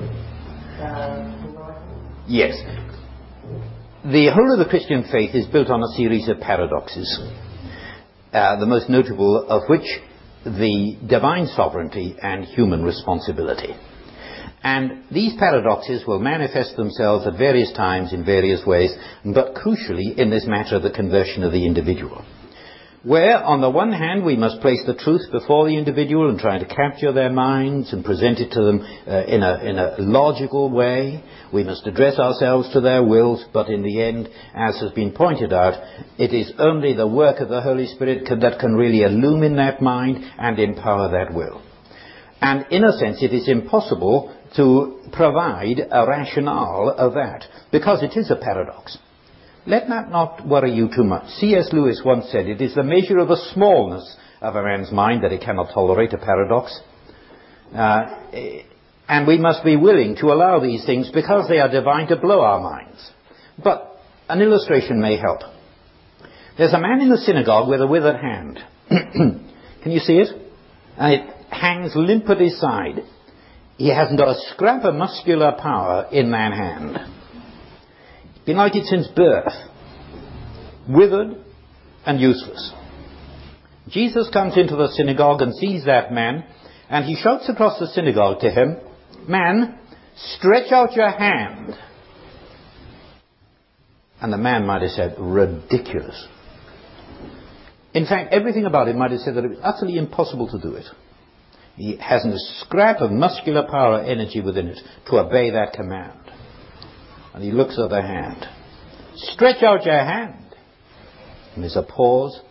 Speaker 3: uh,
Speaker 2: yes. The whole of the Christian faith is built on a series of paradoxes, uh, the most notable of which the divine sovereignty and human responsibility. And these paradoxes will manifest themselves at various times in various ways, but crucially in this matter of the conversion of the individual. Where, on the one hand, we must place the truth before the individual and try to capture their minds and present it to them uh, in a, in a logical way. We must address ourselves to their wills, but in the end, as has been pointed out, it is only the work of the Holy Spirit can, that can really illumine that mind and empower that will. And in a sense, it is impossible to provide a rationale of that, because it is a paradox. Let that not worry you too much. C S Lewis once said, it is the measure of the smallness of a man's mind that he cannot tolerate a paradox. Uh, and we must be willing to allow these things because they are divine to blow our minds. But an illustration may help. There's a man in the synagogue with a withered hand. Can you see it? And it hangs limp at his side. He hasn't got a scrap of muscular power in that hand. It's been like it since birth. Withered and useless. Jesus comes into the synagogue and sees that man, and he shouts across the synagogue to him, "Man, stretch out your hand." And the man might have said, "Ridiculous." In fact, everything about him might have said that it was utterly impossible to do it. He hasn't a scrap of muscular power energy within it to obey that command. And he looks at the hand. "Stretch out your hand." And there's a pause.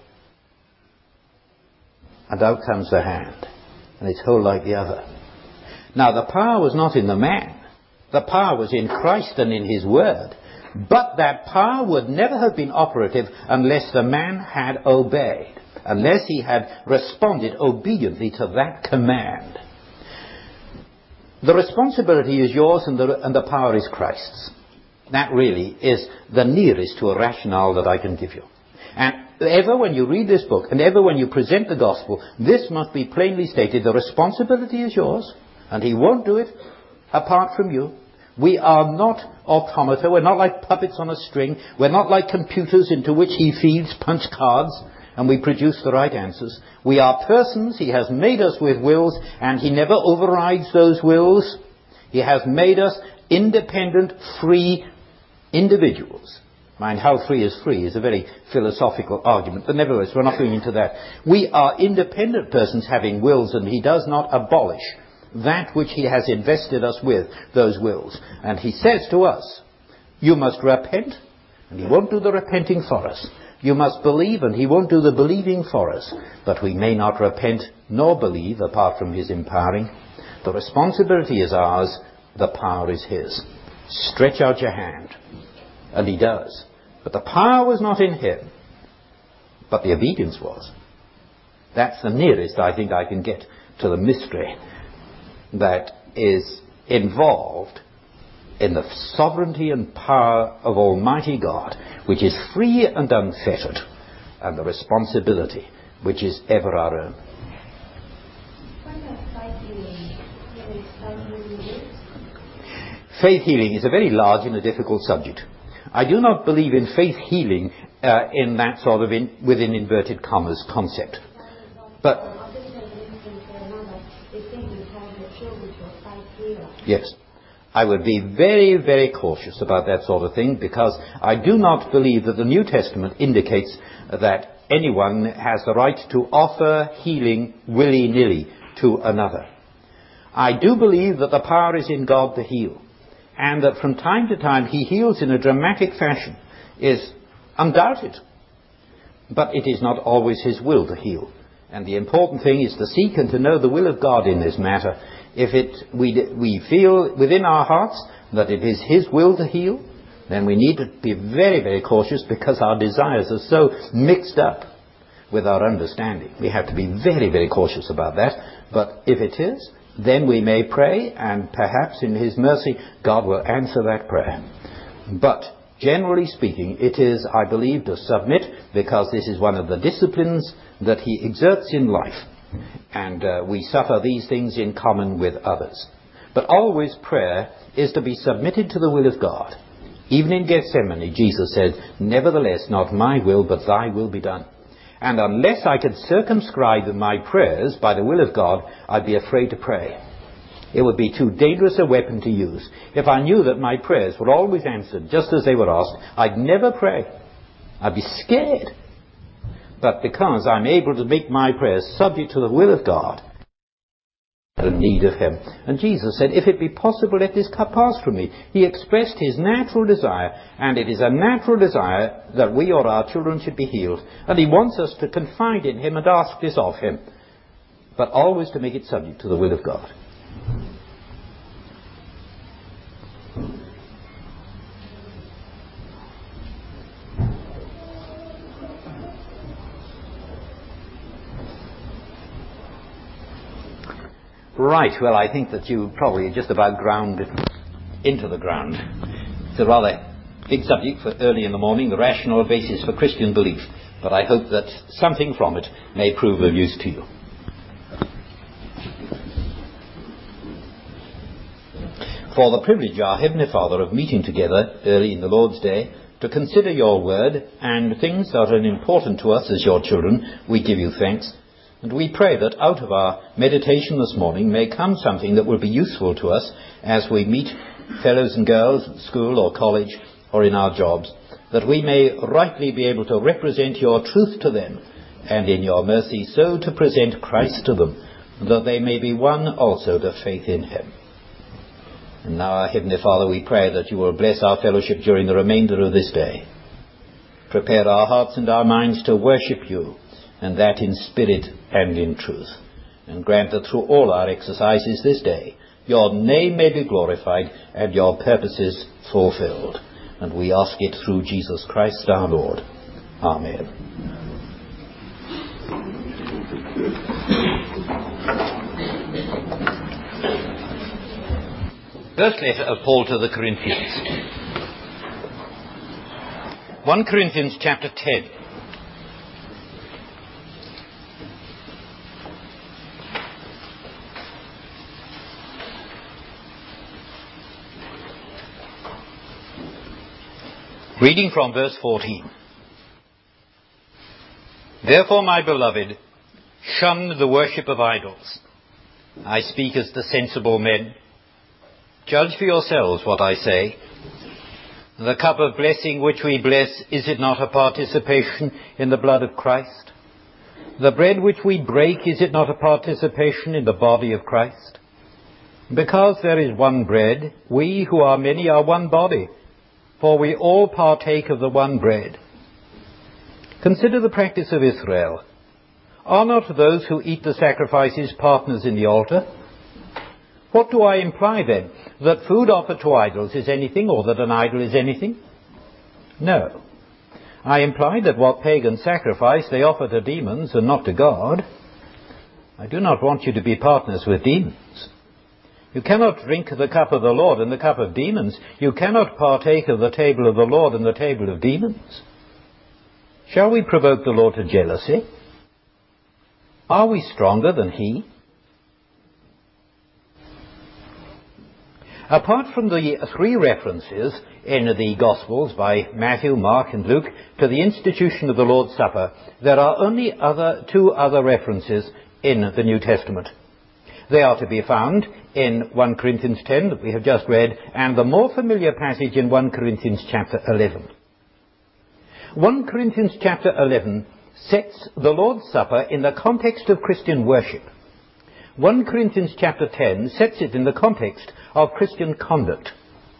Speaker 2: And out comes the hand. And it's whole like the other. Now the power was not in the man. The power was in Christ and in his word. But that power would never have been operative unless the man had obeyed. Unless he had responded obediently to that command. The responsibility is yours and the, and the power is Christ's. That really is the nearest to a rationale that I can give you. And ever when you read this book and ever when you present the gospel, this must be plainly stated. The responsibility is yours and he won't do it apart from you. We are not automata. We're not like puppets on a string. We're not like computers into which he feeds punch cards and we produce the right answers. We are persons. He has made us with wills and he never overrides those wills. He has made us independent, free individuals. Mind, how free is free is a very philosophical argument, but nevertheless, we're not going into that. We are independent persons having wills, and he does not abolish that which he has invested us with, those wills. And he says to us, you must repent, and he won't do the repenting for us. You must believe, and he won't do the believing for us. But we may not repent nor believe apart from his empowering. The responsibility is ours, the power is his. Stretch out your hand. And he does. But the power was not in him, but the obedience was. That's the nearest I think I can get to the mystery that is involved in the sovereignty and power of Almighty God, which is free and unfettered, and the responsibility, which is ever our own. Faith healing is a very large and a difficult subject. I do not believe in faith healing uh, in that sort of, in, within inverted commas, concept. But yes, I would be very, very cautious about that sort of thing, because I do not believe that the New Testament indicates that anyone has the right to offer healing willy-nilly to another. I do believe that the power is in God to heal, and that from time to time he heals in a dramatic fashion is undoubted. But it is not always his will to heal. And the important thing is to seek and to know the will of God in this matter. If it, we, we feel within our hearts that it is his will to heal, then we need to be very, very cautious, because our desires are so mixed up with our understanding. We have to be very, very cautious about that. But if it is, then we may pray, and perhaps in his mercy God will answer that prayer. But generally speaking, it is, I believe, to submit, because this is one of the disciplines that he exerts in life. And uh, we suffer these things in common with others. But always prayer is to be submitted to the will of God. Even in Gethsemane, Jesus said, "Nevertheless, not my will, but thy will be done." And unless I could circumscribe my prayers by the will of God, I'd be afraid to pray. It would be too dangerous a weapon to use. If I knew that my prayers were always answered just as they were asked, I'd never pray. I'd be scared. But because I'm able to make my prayers subject to the will of God, the need of him. And Jesus said, if it be possible, let this cup pass from me. He expressed his natural desire, and it is a natural desire that we or our children should be healed. And he wants us to confide in him and ask this of him, but always to make it subject to the will of God. Right, well, I think that you probably just about ground into the ground. It's a rather big subject for early in the morning, the rational basis for Christian belief. But I hope that something from it may prove of use to you. For the privilege, our Heavenly Father, of meeting together early in the Lord's Day to consider your word and things that are important to us as your children, we give you thanks. And we pray that out of our meditation this morning may come something that will be useful to us as we meet fellows and girls at school or college or in our jobs, that we may rightly be able to represent your truth to them, and in your mercy so to present Christ to them, that they may be won also to faith in him. And now, our Heavenly Father, we pray that you will bless our fellowship during the remainder of this day. Prepare our hearts and our minds to worship you, and that in spirit and in truth. And grant that through all our exercises this day, your name may be glorified and your purposes fulfilled. And we ask it through Jesus Christ our Lord. Amen. First letter of Paul to the Corinthians. First Corinthians chapter ten. Reading from verse fourteen. Therefore, my beloved, shun the worship of idols. I speak as the sensible men. Judge for yourselves what I say. The cup of blessing which we bless, is it not a participation in the blood of Christ? The bread which we break, is it not a participation in the body of Christ? Because there is one bread, we who are many are one body, for we all partake of the one bread. Consider the practice of Israel. Are not those who eat the sacrifices partners in the altar? What do I imply then? That food offered to idols is anything, or that an idol is anything? No. I imply that what pagan sacrifice they offer to demons and not to God. I do not want you to be partners with demons. You cannot drink the cup of the Lord and the cup of demons. You cannot partake of the table of the Lord and the table of demons. Shall we provoke the Lord to jealousy? Are we stronger than he? Apart from the three references in the Gospels by Matthew, Mark and Luke to the institution of the Lord's Supper, there are only other two other references in the New Testament. They are to be found in First Corinthians ten that we have just read, and the more familiar passage in First Corinthians chapter eleven. First Corinthians chapter eleven sets the Lord's Supper in the context of Christian worship. First Corinthians chapter ten sets it in the context of Christian conduct.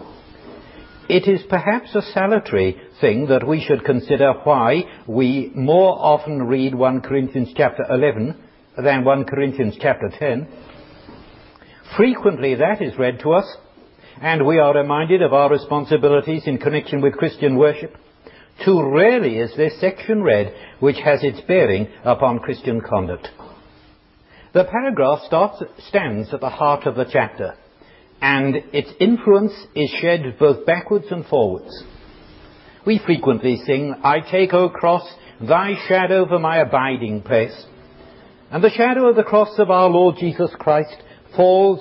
Speaker 2: It is perhaps a salutary thing that we should consider why we more often read First Corinthians chapter eleven than First Corinthians chapter ten. Frequently that is read to us, and we are reminded of our responsibilities in connection with Christian worship. Too rarely is this section read which has its bearing upon Christian conduct. The paragraph starts, stands at the heart of the chapter, and its influence is shed both backwards and forwards. We frequently sing, "I take, O cross, thy shadow for my abiding place." And the shadow of the cross of our Lord Jesus Christ falls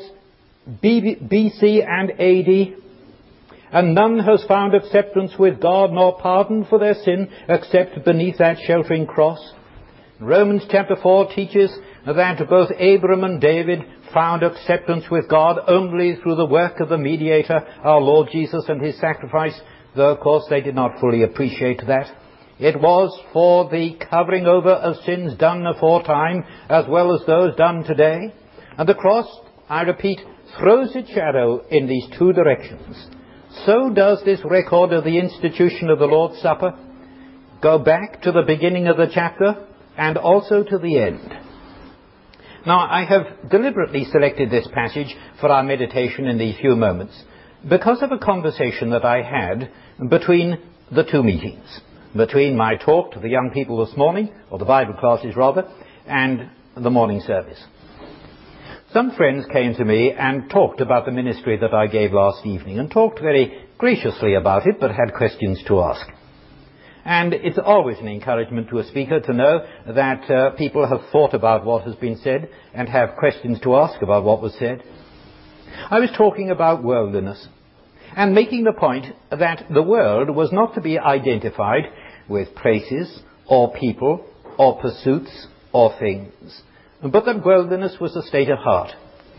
Speaker 2: B C and A D, and none has found acceptance with God nor pardon for their sin except beneath that sheltering cross. Romans chapter four teaches that both Abraham and David found acceptance with God only through the work of the mediator, our Lord Jesus, and his sacrifice, though of course they did not fully appreciate that. It was for the covering over of sins done aforetime as well as those done today. And the cross, I repeat, throws its shadow in these two directions. So does this record of the institution of the Lord's Supper go back to the beginning of the chapter and also to the end. Now, I have deliberately selected this passage for our meditation in these few moments because of a conversation that I had between the two meetings, between my talk to the young people this morning, or the Bible classes rather, and the morning service. Some friends came to me and talked about the ministry that I gave last evening, and talked very graciously about it, but had questions to ask. And it's always an encouragement to a speaker to know that uh, people have thought about what has been said and have questions to ask about what was said. I was talking about worldliness and making the point that the world was not to be identified with places or people or pursuits or things, but that worldliness was a state of heart.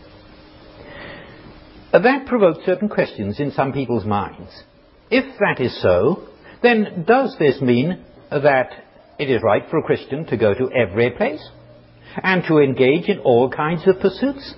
Speaker 2: That provoked certain questions in some people's minds. If that is so, then does this mean that it is right for a Christian to go to every place and to engage in all kinds of pursuits?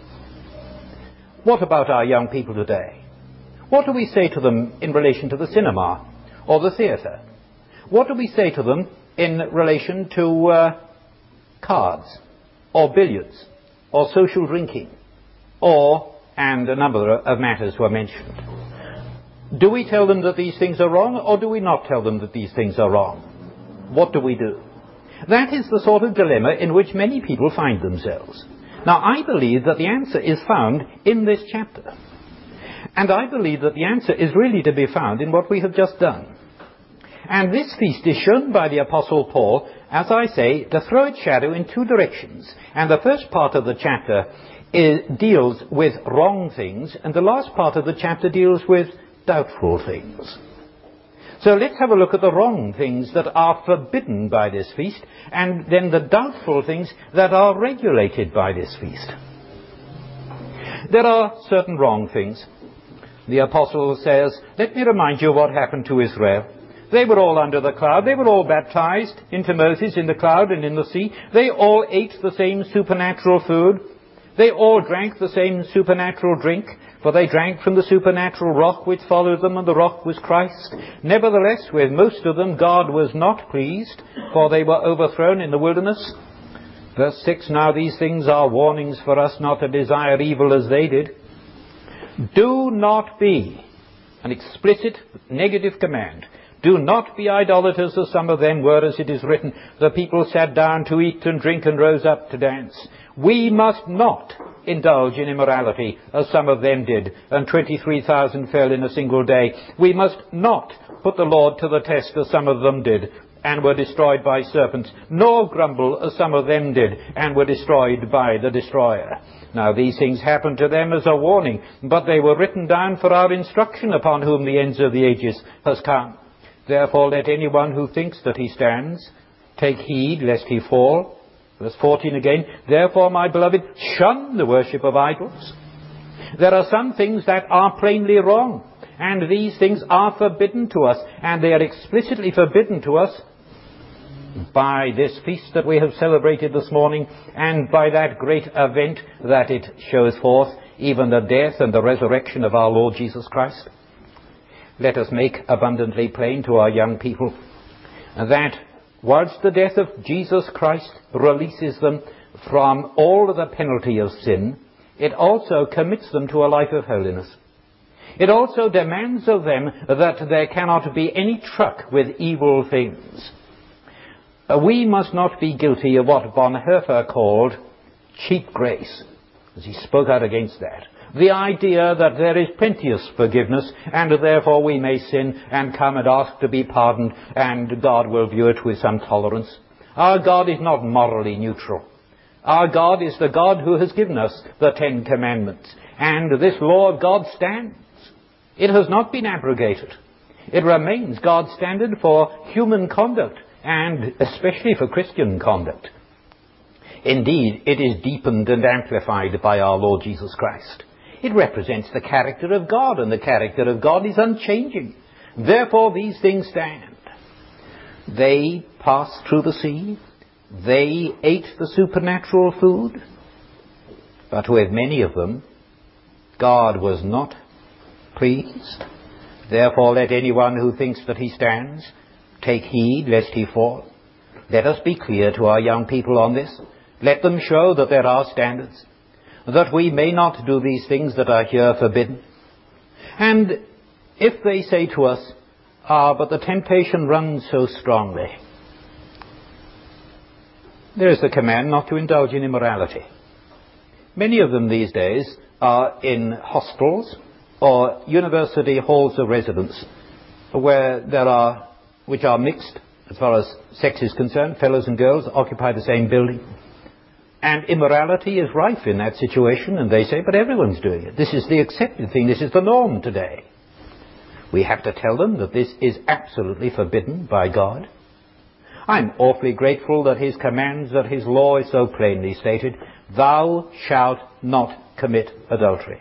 Speaker 2: What about our young people today? What do we say to them in relation to the cinema or the theatre? What do we say to them in relation to uh, cards or billiards or social drinking or, and a number of matters were mentioned. Do we tell them that these things are wrong, or do we not tell them that these things are wrong? What do we do? That is the sort of dilemma in which many people find themselves. Now, I believe that the answer is found in this chapter. And I believe that the answer is really to be found in what we have just done. And this feast is shown by the Apostle Paul, as I say, to throw its shadow in two directions. And the first part of the chapter is, deals with wrong things, and the last part of the chapter deals with doubtful things. So let's have a look at the wrong things that are forbidden by this feast, and then the doubtful things that are regulated by this feast. There are certain wrong things. The apostle says, let me remind you of what happened to Israel. They were all under the cloud. They were all baptized into Moses in the cloud and in the sea. They all ate the same supernatural food. They all drank the same supernatural drink, for they drank from the supernatural rock which followed them, and the rock was Christ. Nevertheless, with most of them God was not pleased, for they were overthrown in the wilderness. Verse six, now these things are warnings for us not to desire evil as they did. Do not be, an explicit negative command, do not be idolaters as some of them were, as it is written, the people sat down to eat and drink and rose up to dance. We must not indulge in immorality as some of them did, and twenty-three thousand fell in a single day. We must not put the Lord to the test as some of them did, and were destroyed by serpents, nor grumble as some of them did, and were destroyed by the destroyer. Now these things happened to them as a warning, but they were written down for our instruction, upon whom the ends of the ages has come. Therefore let anyone who thinks that he stands take heed lest he fall. Verse fourteen again, therefore, my beloved, shun the worship of idols. There are some things that are plainly wrong, and these things are forbidden to us, and they are explicitly forbidden to us by this feast that we have celebrated this morning, and by that great event that it shows forth, even the death and the resurrection of our Lord Jesus Christ. Let us make abundantly plain to our young people that whilst the death of Jesus Christ releases them from all of the penalty of sin, it also commits them to a life of holiness. It also demands of them that there cannot be any truck with evil things. We must not be guilty of what Bonhoeffer called cheap grace, as he spoke out against that. The idea that there is plenteous forgiveness, and therefore we may sin and come and ask to be pardoned, and God will view it with some tolerance. Our God is not morally neutral. Our God is the God who has given us the Ten Commandments, and this law of God stands. It has not been abrogated. It remains God's standard for human conduct, and especially for Christian conduct. Indeed, it is deepened and amplified by our Lord Jesus Christ. It represents the character of God, and the character of God is unchanging. Therefore, these things stand. They passed through the sea. They ate the supernatural food. But with many of them, God was not pleased. Therefore, let anyone who thinks that he stands take heed lest he fall. Let us be clear to our young people on this. Let them show that there are standards, that we may not do these things that are here forbidden. And if they say to us, ah, but the temptation runs so strongly, there is the command not to indulge in immorality. Many of them these days are in hostels or university halls of residence, where there are, which are mixed as far as sex is concerned. Fellows and girls occupy the same building. And immorality is rife in that situation, and they say, but everyone's doing it. This is the accepted thing. This is the norm today. We have to tell them that this is absolutely forbidden by God. I'm awfully grateful that his commands, that his law is so plainly stated, thou shalt not commit adultery.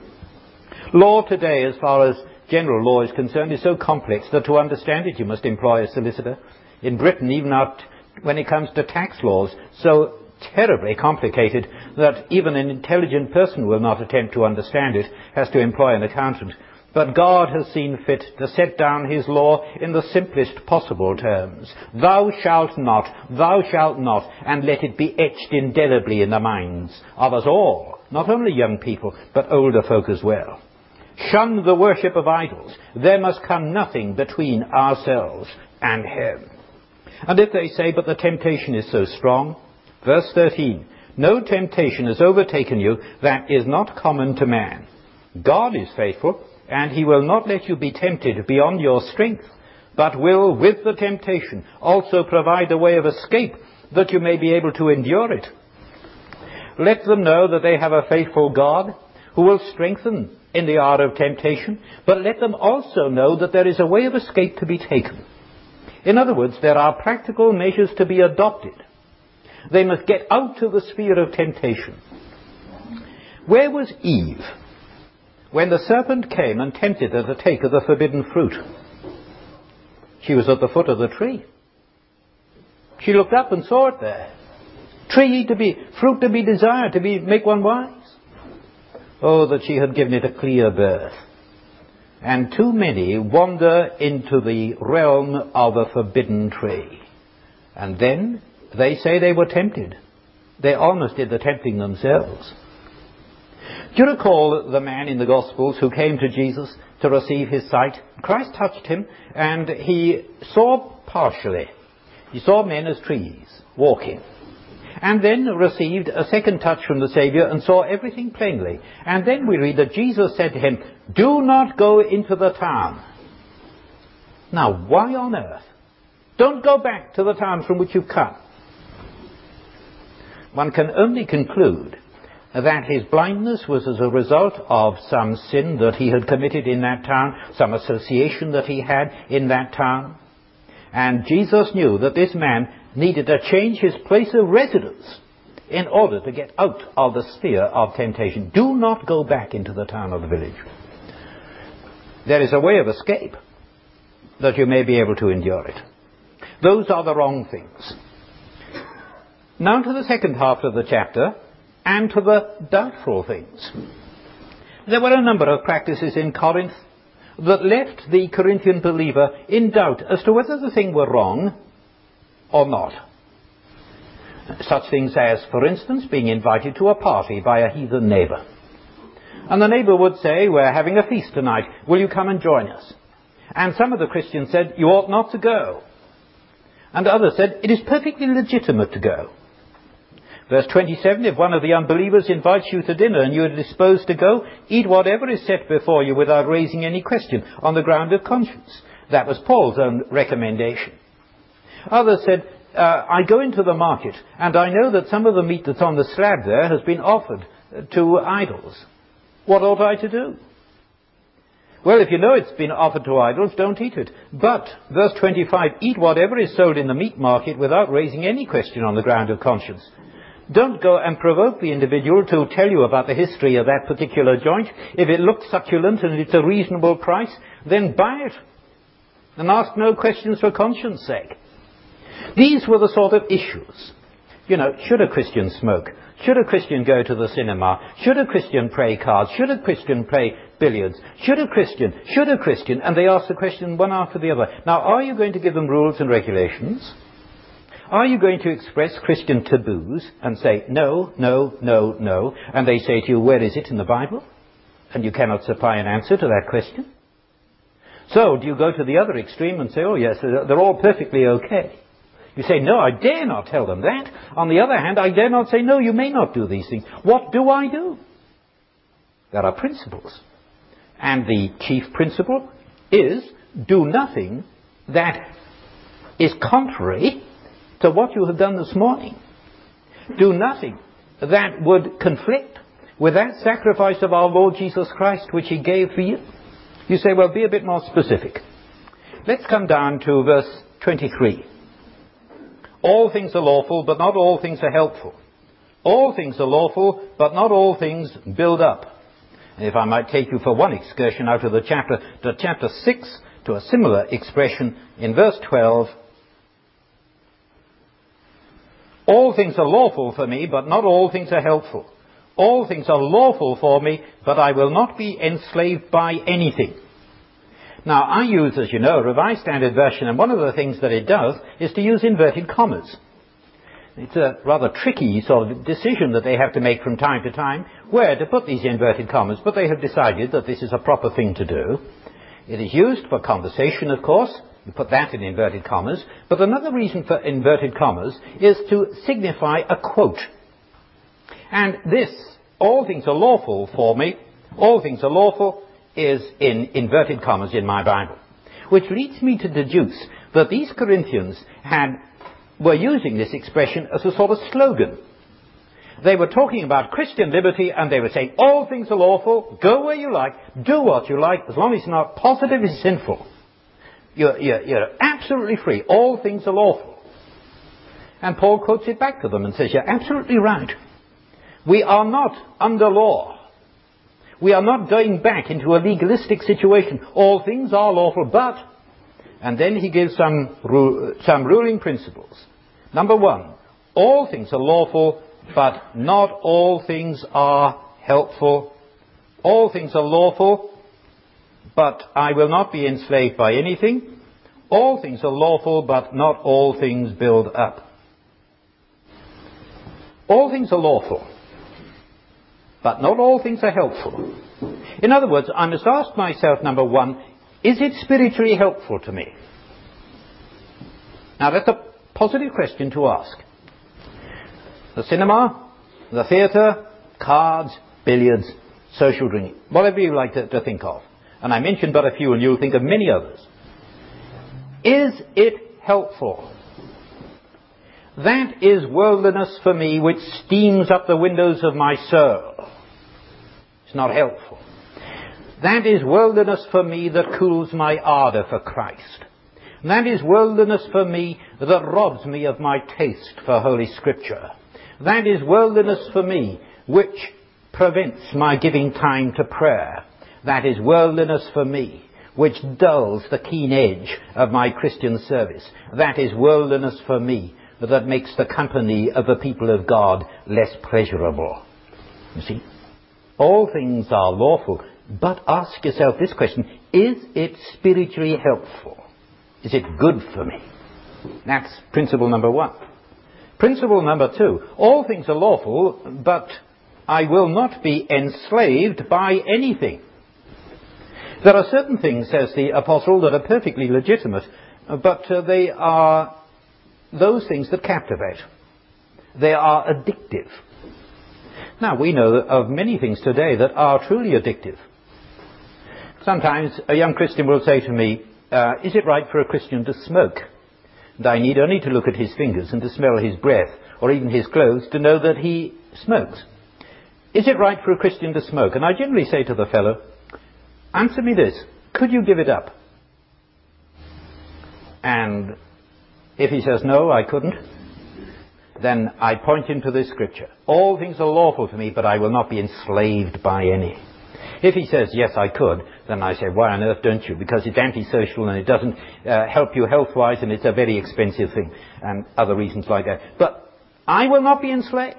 Speaker 2: Law today, as far as general law is concerned, is so complex that to understand it you must employ a solicitor. In Britain, even out when it comes to tax laws, so terribly complicated that even an intelligent person will not attempt to understand it, has to employ an accountant. But God has seen fit to set down his law in the simplest possible terms. Thou shalt not, thou shalt not, and let it be etched indelibly in the minds of us all, not only young people, but older folk as well. Shun the worship of idols. There must come nothing between ourselves and him. And if they say, but the temptation is so strong, verse thirteen, no temptation has overtaken you that is not common to man. God is faithful, and he will not let you be tempted beyond your strength, but will, with the temptation, also provide a way of escape, that you may be able to endure it. Let them know that they have a faithful God, who will strengthen in the hour of temptation, but let them also know that there is a way of escape to be taken. In other words, there are practical measures to be adopted. They must get out to the sphere of temptation. Where was Eve when the serpent came and tempted her to take of the forbidden fruit? She was at the foot of the tree. She looked up and saw it there. Tree to be, fruit to be desired, to be, make one wise. Oh, that she had given it a clear birth. And too many wander into the realm of a forbidden tree. And then they say they were tempted. They almost did the tempting themselves. Do you recall the man in the Gospels who came to Jesus to receive his sight? Christ touched him, and he saw partially. He saw men as trees, walking. And then received a second touch from the Saviour and saw everything plainly. And then we read that Jesus said to him, do not go into the town. Now, why on earth Don't go back to the town from which you've come. One can only conclude that his blindness was as a result of some sin that he had committed in that town, some association that he had in that town. And Jesus knew that this man needed to change his place of residence in order to get out of the sphere of temptation. Do not go back into the town or the village. There is a way of escape that you may be able to endure it. Those are the wrong things. Now to the second half of the chapter, and to the doubtful things. There were a number of practices in Corinth that left the Corinthian believer in doubt as to whether the thing were wrong or not. Such things as, for instance, being invited to a party by a heathen neighbour. And the neighbour would say, we're having a feast tonight, will you come and join us? And some of the Christians said, you ought not to go. And others said, it is perfectly legitimate to go. Verse twenty-seven, if one of the unbelievers invites you to dinner and you are disposed to go, eat whatever is set before you without raising any question on the ground of conscience. That was Paul's own recommendation. Others said, uh, I go into the market and I know that some of the meat that's on the slab there has been offered to idols. What ought I to do? Well, if you know it's been offered to idols, don't eat it. But, verse twenty-five, eat whatever is sold in the meat market without raising any question on the ground of conscience. Don't go and provoke the individual to tell you about the history of that particular joint. If it looks succulent and it's a reasonable price, then buy it. And ask no questions for conscience sake. These were the sort of issues. You know, should a Christian smoke? Should a Christian go to the cinema? Should a Christian play cards? Should a Christian play billiards? Should a Christian? Should a Christian? And they ask the question one after the other. Now, are you going to give them rules and regulations? Are you going to express Christian taboos and say, no, no, no, no? And they say to you, where is it in the Bible? And you cannot supply an answer to that question. So, do you go to the other extreme and say, oh yes, they're all perfectly okay? You say, no, I dare not tell them that. On the other hand, I dare not say, no, you may not do these things. What do I do? There are principles. And the chief principle is, do nothing that is contrary to what you have done this morning. Do nothing that would conflict with that sacrifice of our Lord Jesus Christ which he gave for you. You say, well, be a bit more specific. Let's come down to verse twenty-three. All things are lawful, but not all things are helpful. All things are lawful, but not all things build up. And if I might take you for one excursion out of the chapter to chapter six, to a similar expression in verse twelve. All things are lawful for me, but not all things are helpful. All things are lawful for me, but I will not be enslaved by anything. Now, I use, as you know, a Revised Standard Version, and one of the things that it does is to use inverted commas. It's a rather tricky sort of decision that they have to make from time to time, where to put these inverted commas, but they have decided that this is a proper thing to do. It is used for conversation, of course. You put that in inverted commas. But another reason for inverted commas is to signify a quote. And this, all things are lawful for me, all things are lawful, is in inverted commas in my Bible. Which leads me to deduce that these Corinthians had, were using this expression as a sort of slogan. They were talking about Christian liberty and they were saying, all things are lawful, go where you like, do what you like, as long as it's not positively sinful. You're, you're, you're absolutely free. All things are lawful. And Paul quotes it back to them and says, you're absolutely right. We are not under law. We are not going back into a legalistic situation. All things are lawful, but... And then he gives some, ru- some ruling principles. Number one, all things are lawful, but not all things are helpful. All things are lawful, but I will not be enslaved by anything. All things are lawful, but not all things build up. All things are lawful, but not all things are helpful. In other words, I must ask myself, number one, is it spiritually helpful to me? Now that's a positive question to ask. The cinema, the theatre, cards, billiards, social drinking, whatever you like to, to think of. And I mentioned but a few and you'll think of many others. Is it helpful. That is worldliness for me which steams up the windows of my soul. It's not helpful. That is worldliness for me that cools my ardour for Christ. That is worldliness for me that robs me of my taste for Holy Scripture. That is worldliness for me which prevents my giving time to prayer. That is worldliness for me which dulls the keen edge of my Christian service. That is worldliness for me that makes the company of the people of God less pleasurable. You see? All things are lawful, but ask yourself this question: is it spiritually helpful? Is it good for me? That's principle number one. Principle number two: all things are lawful, but I will not be enslaved by anything. There are certain things, says the apostle, that are perfectly legitimate, but uh, they are those things that captivate. They are addictive. Now, we know of many things today that are truly addictive. Sometimes a young Christian will say to me, uh, is it right for a Christian to smoke? And I need only to look at his fingers and to smell his breath, or even his clothes, to know that he smokes. Is it right for a Christian to smoke? And I generally say to the fellow, answer me this: could you give it up? And if he says, no, I couldn't, then I point him to this scripture: all things are lawful to me, but I will not be enslaved by any. If he says, yes, I could, then I say, why on earth don't you? Because it's antisocial and it doesn't uh, help you health-wise, and it's a very expensive thing, and other reasons like that. But I will not be enslaved.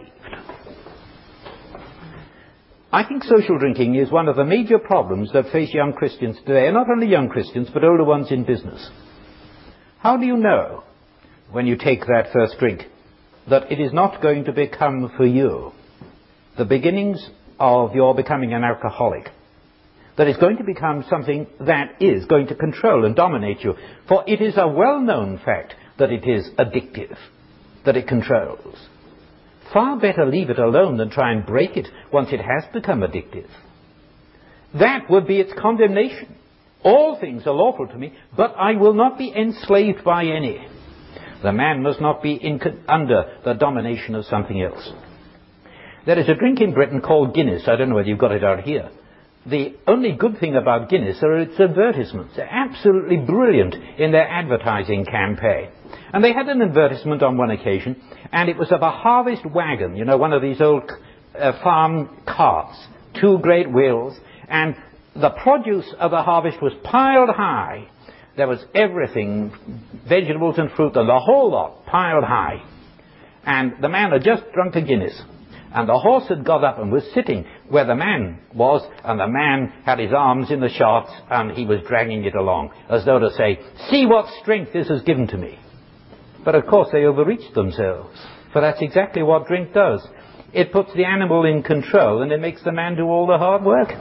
Speaker 2: I think social drinking is one of the major problems that face young Christians today, and not only young Christians, but older ones in business. How do you know, when you take that first drink, that it is not going to become for you the beginnings of your becoming an alcoholic? That it's going to become something that is going to control and dominate you. For it is a well-known fact that it is addictive, that it controls. Far better leave it alone than try and break it once it has become addictive. That would be its condemnation. All things are lawful to me, but I will not be enslaved by any. The man must not be in, under the domination of something else. There is a drink in Britain called Guinness. I don't know whether you've got it out here. The only good thing about Guinness are its advertisements. They're absolutely brilliant in their advertising campaign. And they had an advertisement on one occasion, and it was of a harvest wagon, you know, one of these old uh, farm carts, two great wheels, and the produce of the harvest was piled high. There was everything, vegetables and fruit, and the whole lot piled high. And the man had just drunk a Guinness. And the horse had got up and was sitting where the man was, and the man had his arms in the shafts, and he was dragging it along, as though to say, see what strength this has given to me. But of course they overreached themselves, for that's exactly what drink does. It puts the animal in control, and it makes the man do all the hard work.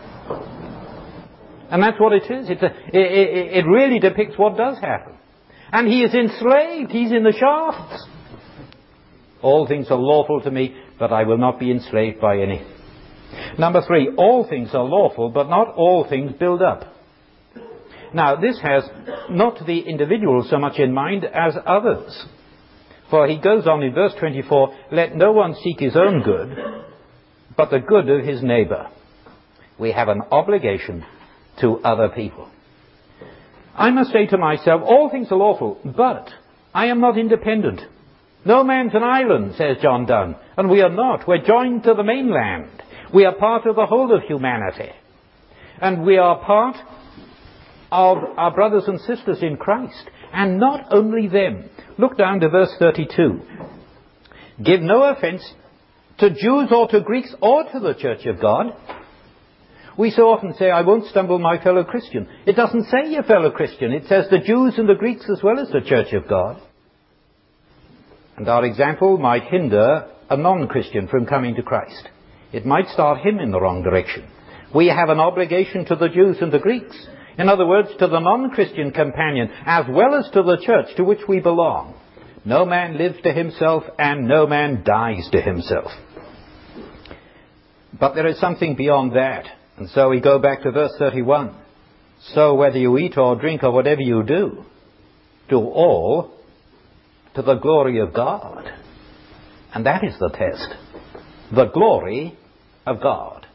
Speaker 2: And that's what it is. It's a, it, it, it really depicts what does happen. And he is enslaved. He's in the shafts. All things are lawful to me, but I will not be enslaved by any. Number three, all things are lawful, but not all things build up. Now, this has not the individual so much in mind as others. For he goes on in verse twenty-four, let no one seek his own good, but the good of his neighbour. We have an obligation to other people. I must say to myself, all things are lawful, but I am not independent. No man's an island, says John Donne, and we are not. We're joined to the mainland. We are part of the whole of humanity. And we are part of our brothers and sisters in Christ. And not only them. Look down to verse thirty-two. Give no offence to Jews or to Greeks or to the church of God. We so often say, I won't stumble my fellow Christian. It doesn't say your fellow Christian. It says the Jews and the Greeks as well as the church of God. And our example might hinder a non-Christian from coming to Christ. It might start him in the wrong direction. We have an obligation to the Jews and the Greeks. In other words, to the non-Christian companion, as well as to the church to which we belong. No man lives to himself, and no man dies to himself. But there is something beyond that. And so we go back to verse thirty-one. So whether you eat or drink or whatever you do, do all to the glory of God. And that is the test. The glory of God.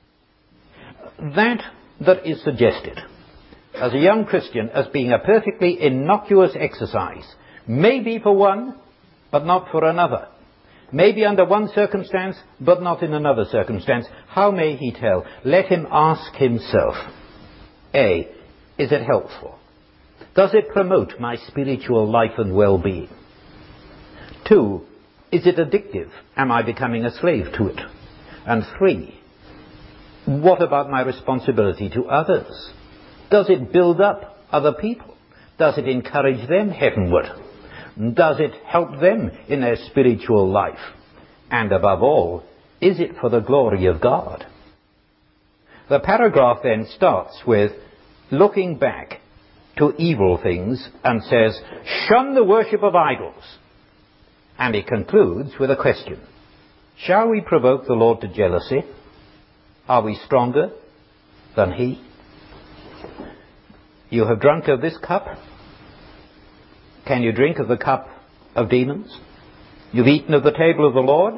Speaker 2: That that is suggested as a young Christian as being a perfectly innocuous exercise may be for one, but not for another. Maybe under one circumstance, but not in another circumstance. How may he tell? Let him ask himself. A, is it helpful? Does it promote my spiritual life and well-being? Two, is it addictive? Am I becoming a slave to it? And three, what about my responsibility to others? Does it build up other people? Does it encourage them heavenward? Does it help them in their spiritual life? And above all, is it for the glory of God? The paragraph then starts with looking back to evil things and says, shun the worship of idols. And it concludes with a question. Shall we provoke the Lord to jealousy? Are we stronger than he? You have drunk of this cup. Can you drink of the cup of demons? You've eaten of the table of the Lord.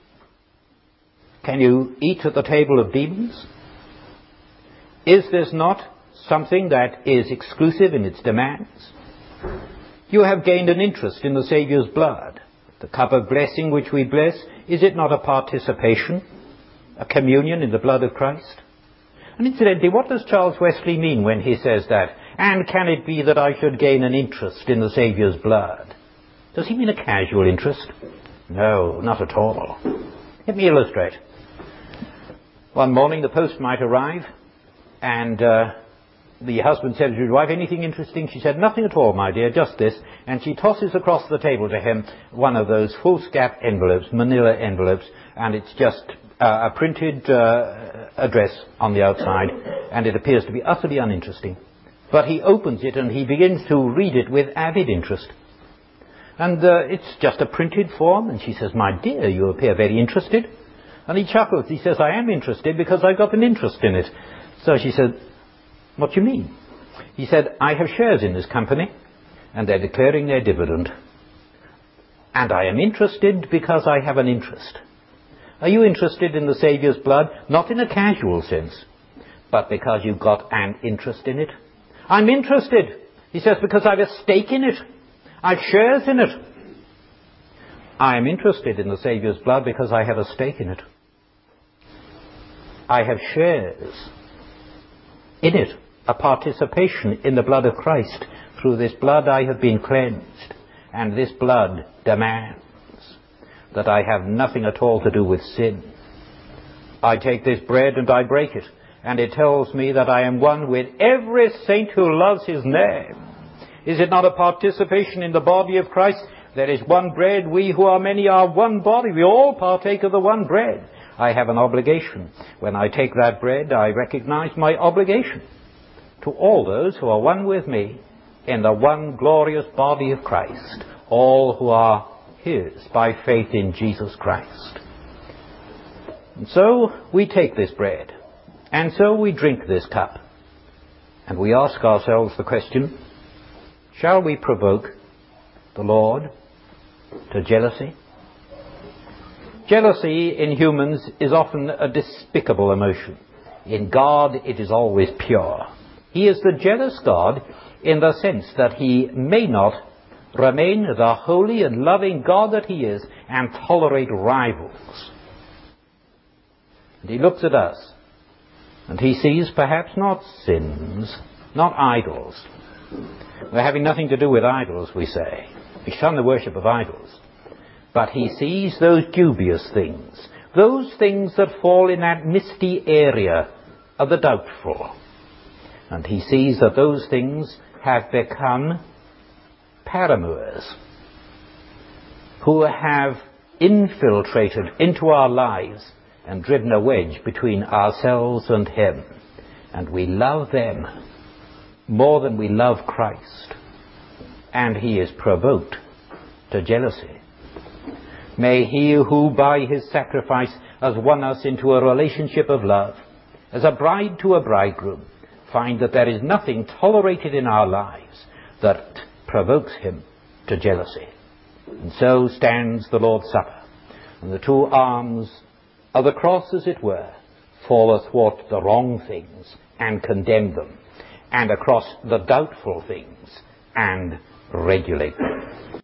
Speaker 2: Can you eat at the table of demons? Is this not something that is exclusive in its demands? You have gained an interest in the Saviour's blood. The cup of blessing which we bless, is it not a participation, a communion in the blood of Christ? And incidentally, what does Charles Wesley mean when he says that? And can it be that I should gain an interest in the Saviour's blood? Does he mean a casual interest? No, not at all. Let me illustrate. One morning the post might arrive, and uh, the husband said to his wife, anything interesting? She said, nothing at all, my dear, just this. And she tosses across the table to him one of those foolscap envelopes, manila envelopes, and it's just uh, a printed uh, address on the outside, and it appears to be utterly uninteresting. But he opens it and he begins to read it with avid interest. And uh, it's just a printed form, and she says, my dear, you appear very interested. And he chuckles. He says, I am interested because I got an interest in it. So she said, what do you mean? He said, I have shares in this company, and they're declaring their dividend. And I am interested because I have an interest. Are you interested in the Saviour's blood? Not in a casual sense, but because you've got an interest in it. I'm interested, he says, because I have a stake in it. I have shares in it. I am interested in the Saviour's blood because I have a stake in it. I have shares in it, a participation in the blood of Christ. Through this blood I have been cleansed, and this blood demands that I have nothing at all to do with sin. I take this bread and I break it, and it tells me that I am one with every saint who loves his name. Is it not a participation in the body of Christ? There is one bread. We who are many are one body. We all partake of the one bread. I have an obligation. When I take that bread, I recognize my obligation to all those who are one with me in the one glorious body of Christ, all who are his by faith in Jesus Christ. And so we take this bread, and so we drink this cup, and we ask ourselves the question, shall we provoke the Lord to jealousy? Jealousy in humans is often a despicable emotion. In God it is always pure. He is the jealous God in the sense that he may not remain the holy and loving God that he is and tolerate rivals. And he looks at us and he sees perhaps not sins, not idols. We're having nothing to do with idols, we say. We shun the worship of idols. But he sees those dubious things, those things that fall in that misty area of the doubtful. And he sees that those things have become paramours who have infiltrated into our lives and driven a wedge between ourselves and him. And we love them more than we love Christ. And he is provoked to jealousy. May he who by his sacrifice has won us into a relationship of love, as a bride to a bridegroom, find that there is nothing tolerated in our lives that provokes him to jealousy. And so stands the Lord's Supper, and the two arms of the cross, as it were, fall athwart the wrong things and condemn them, and across the doubtful things and regulate them.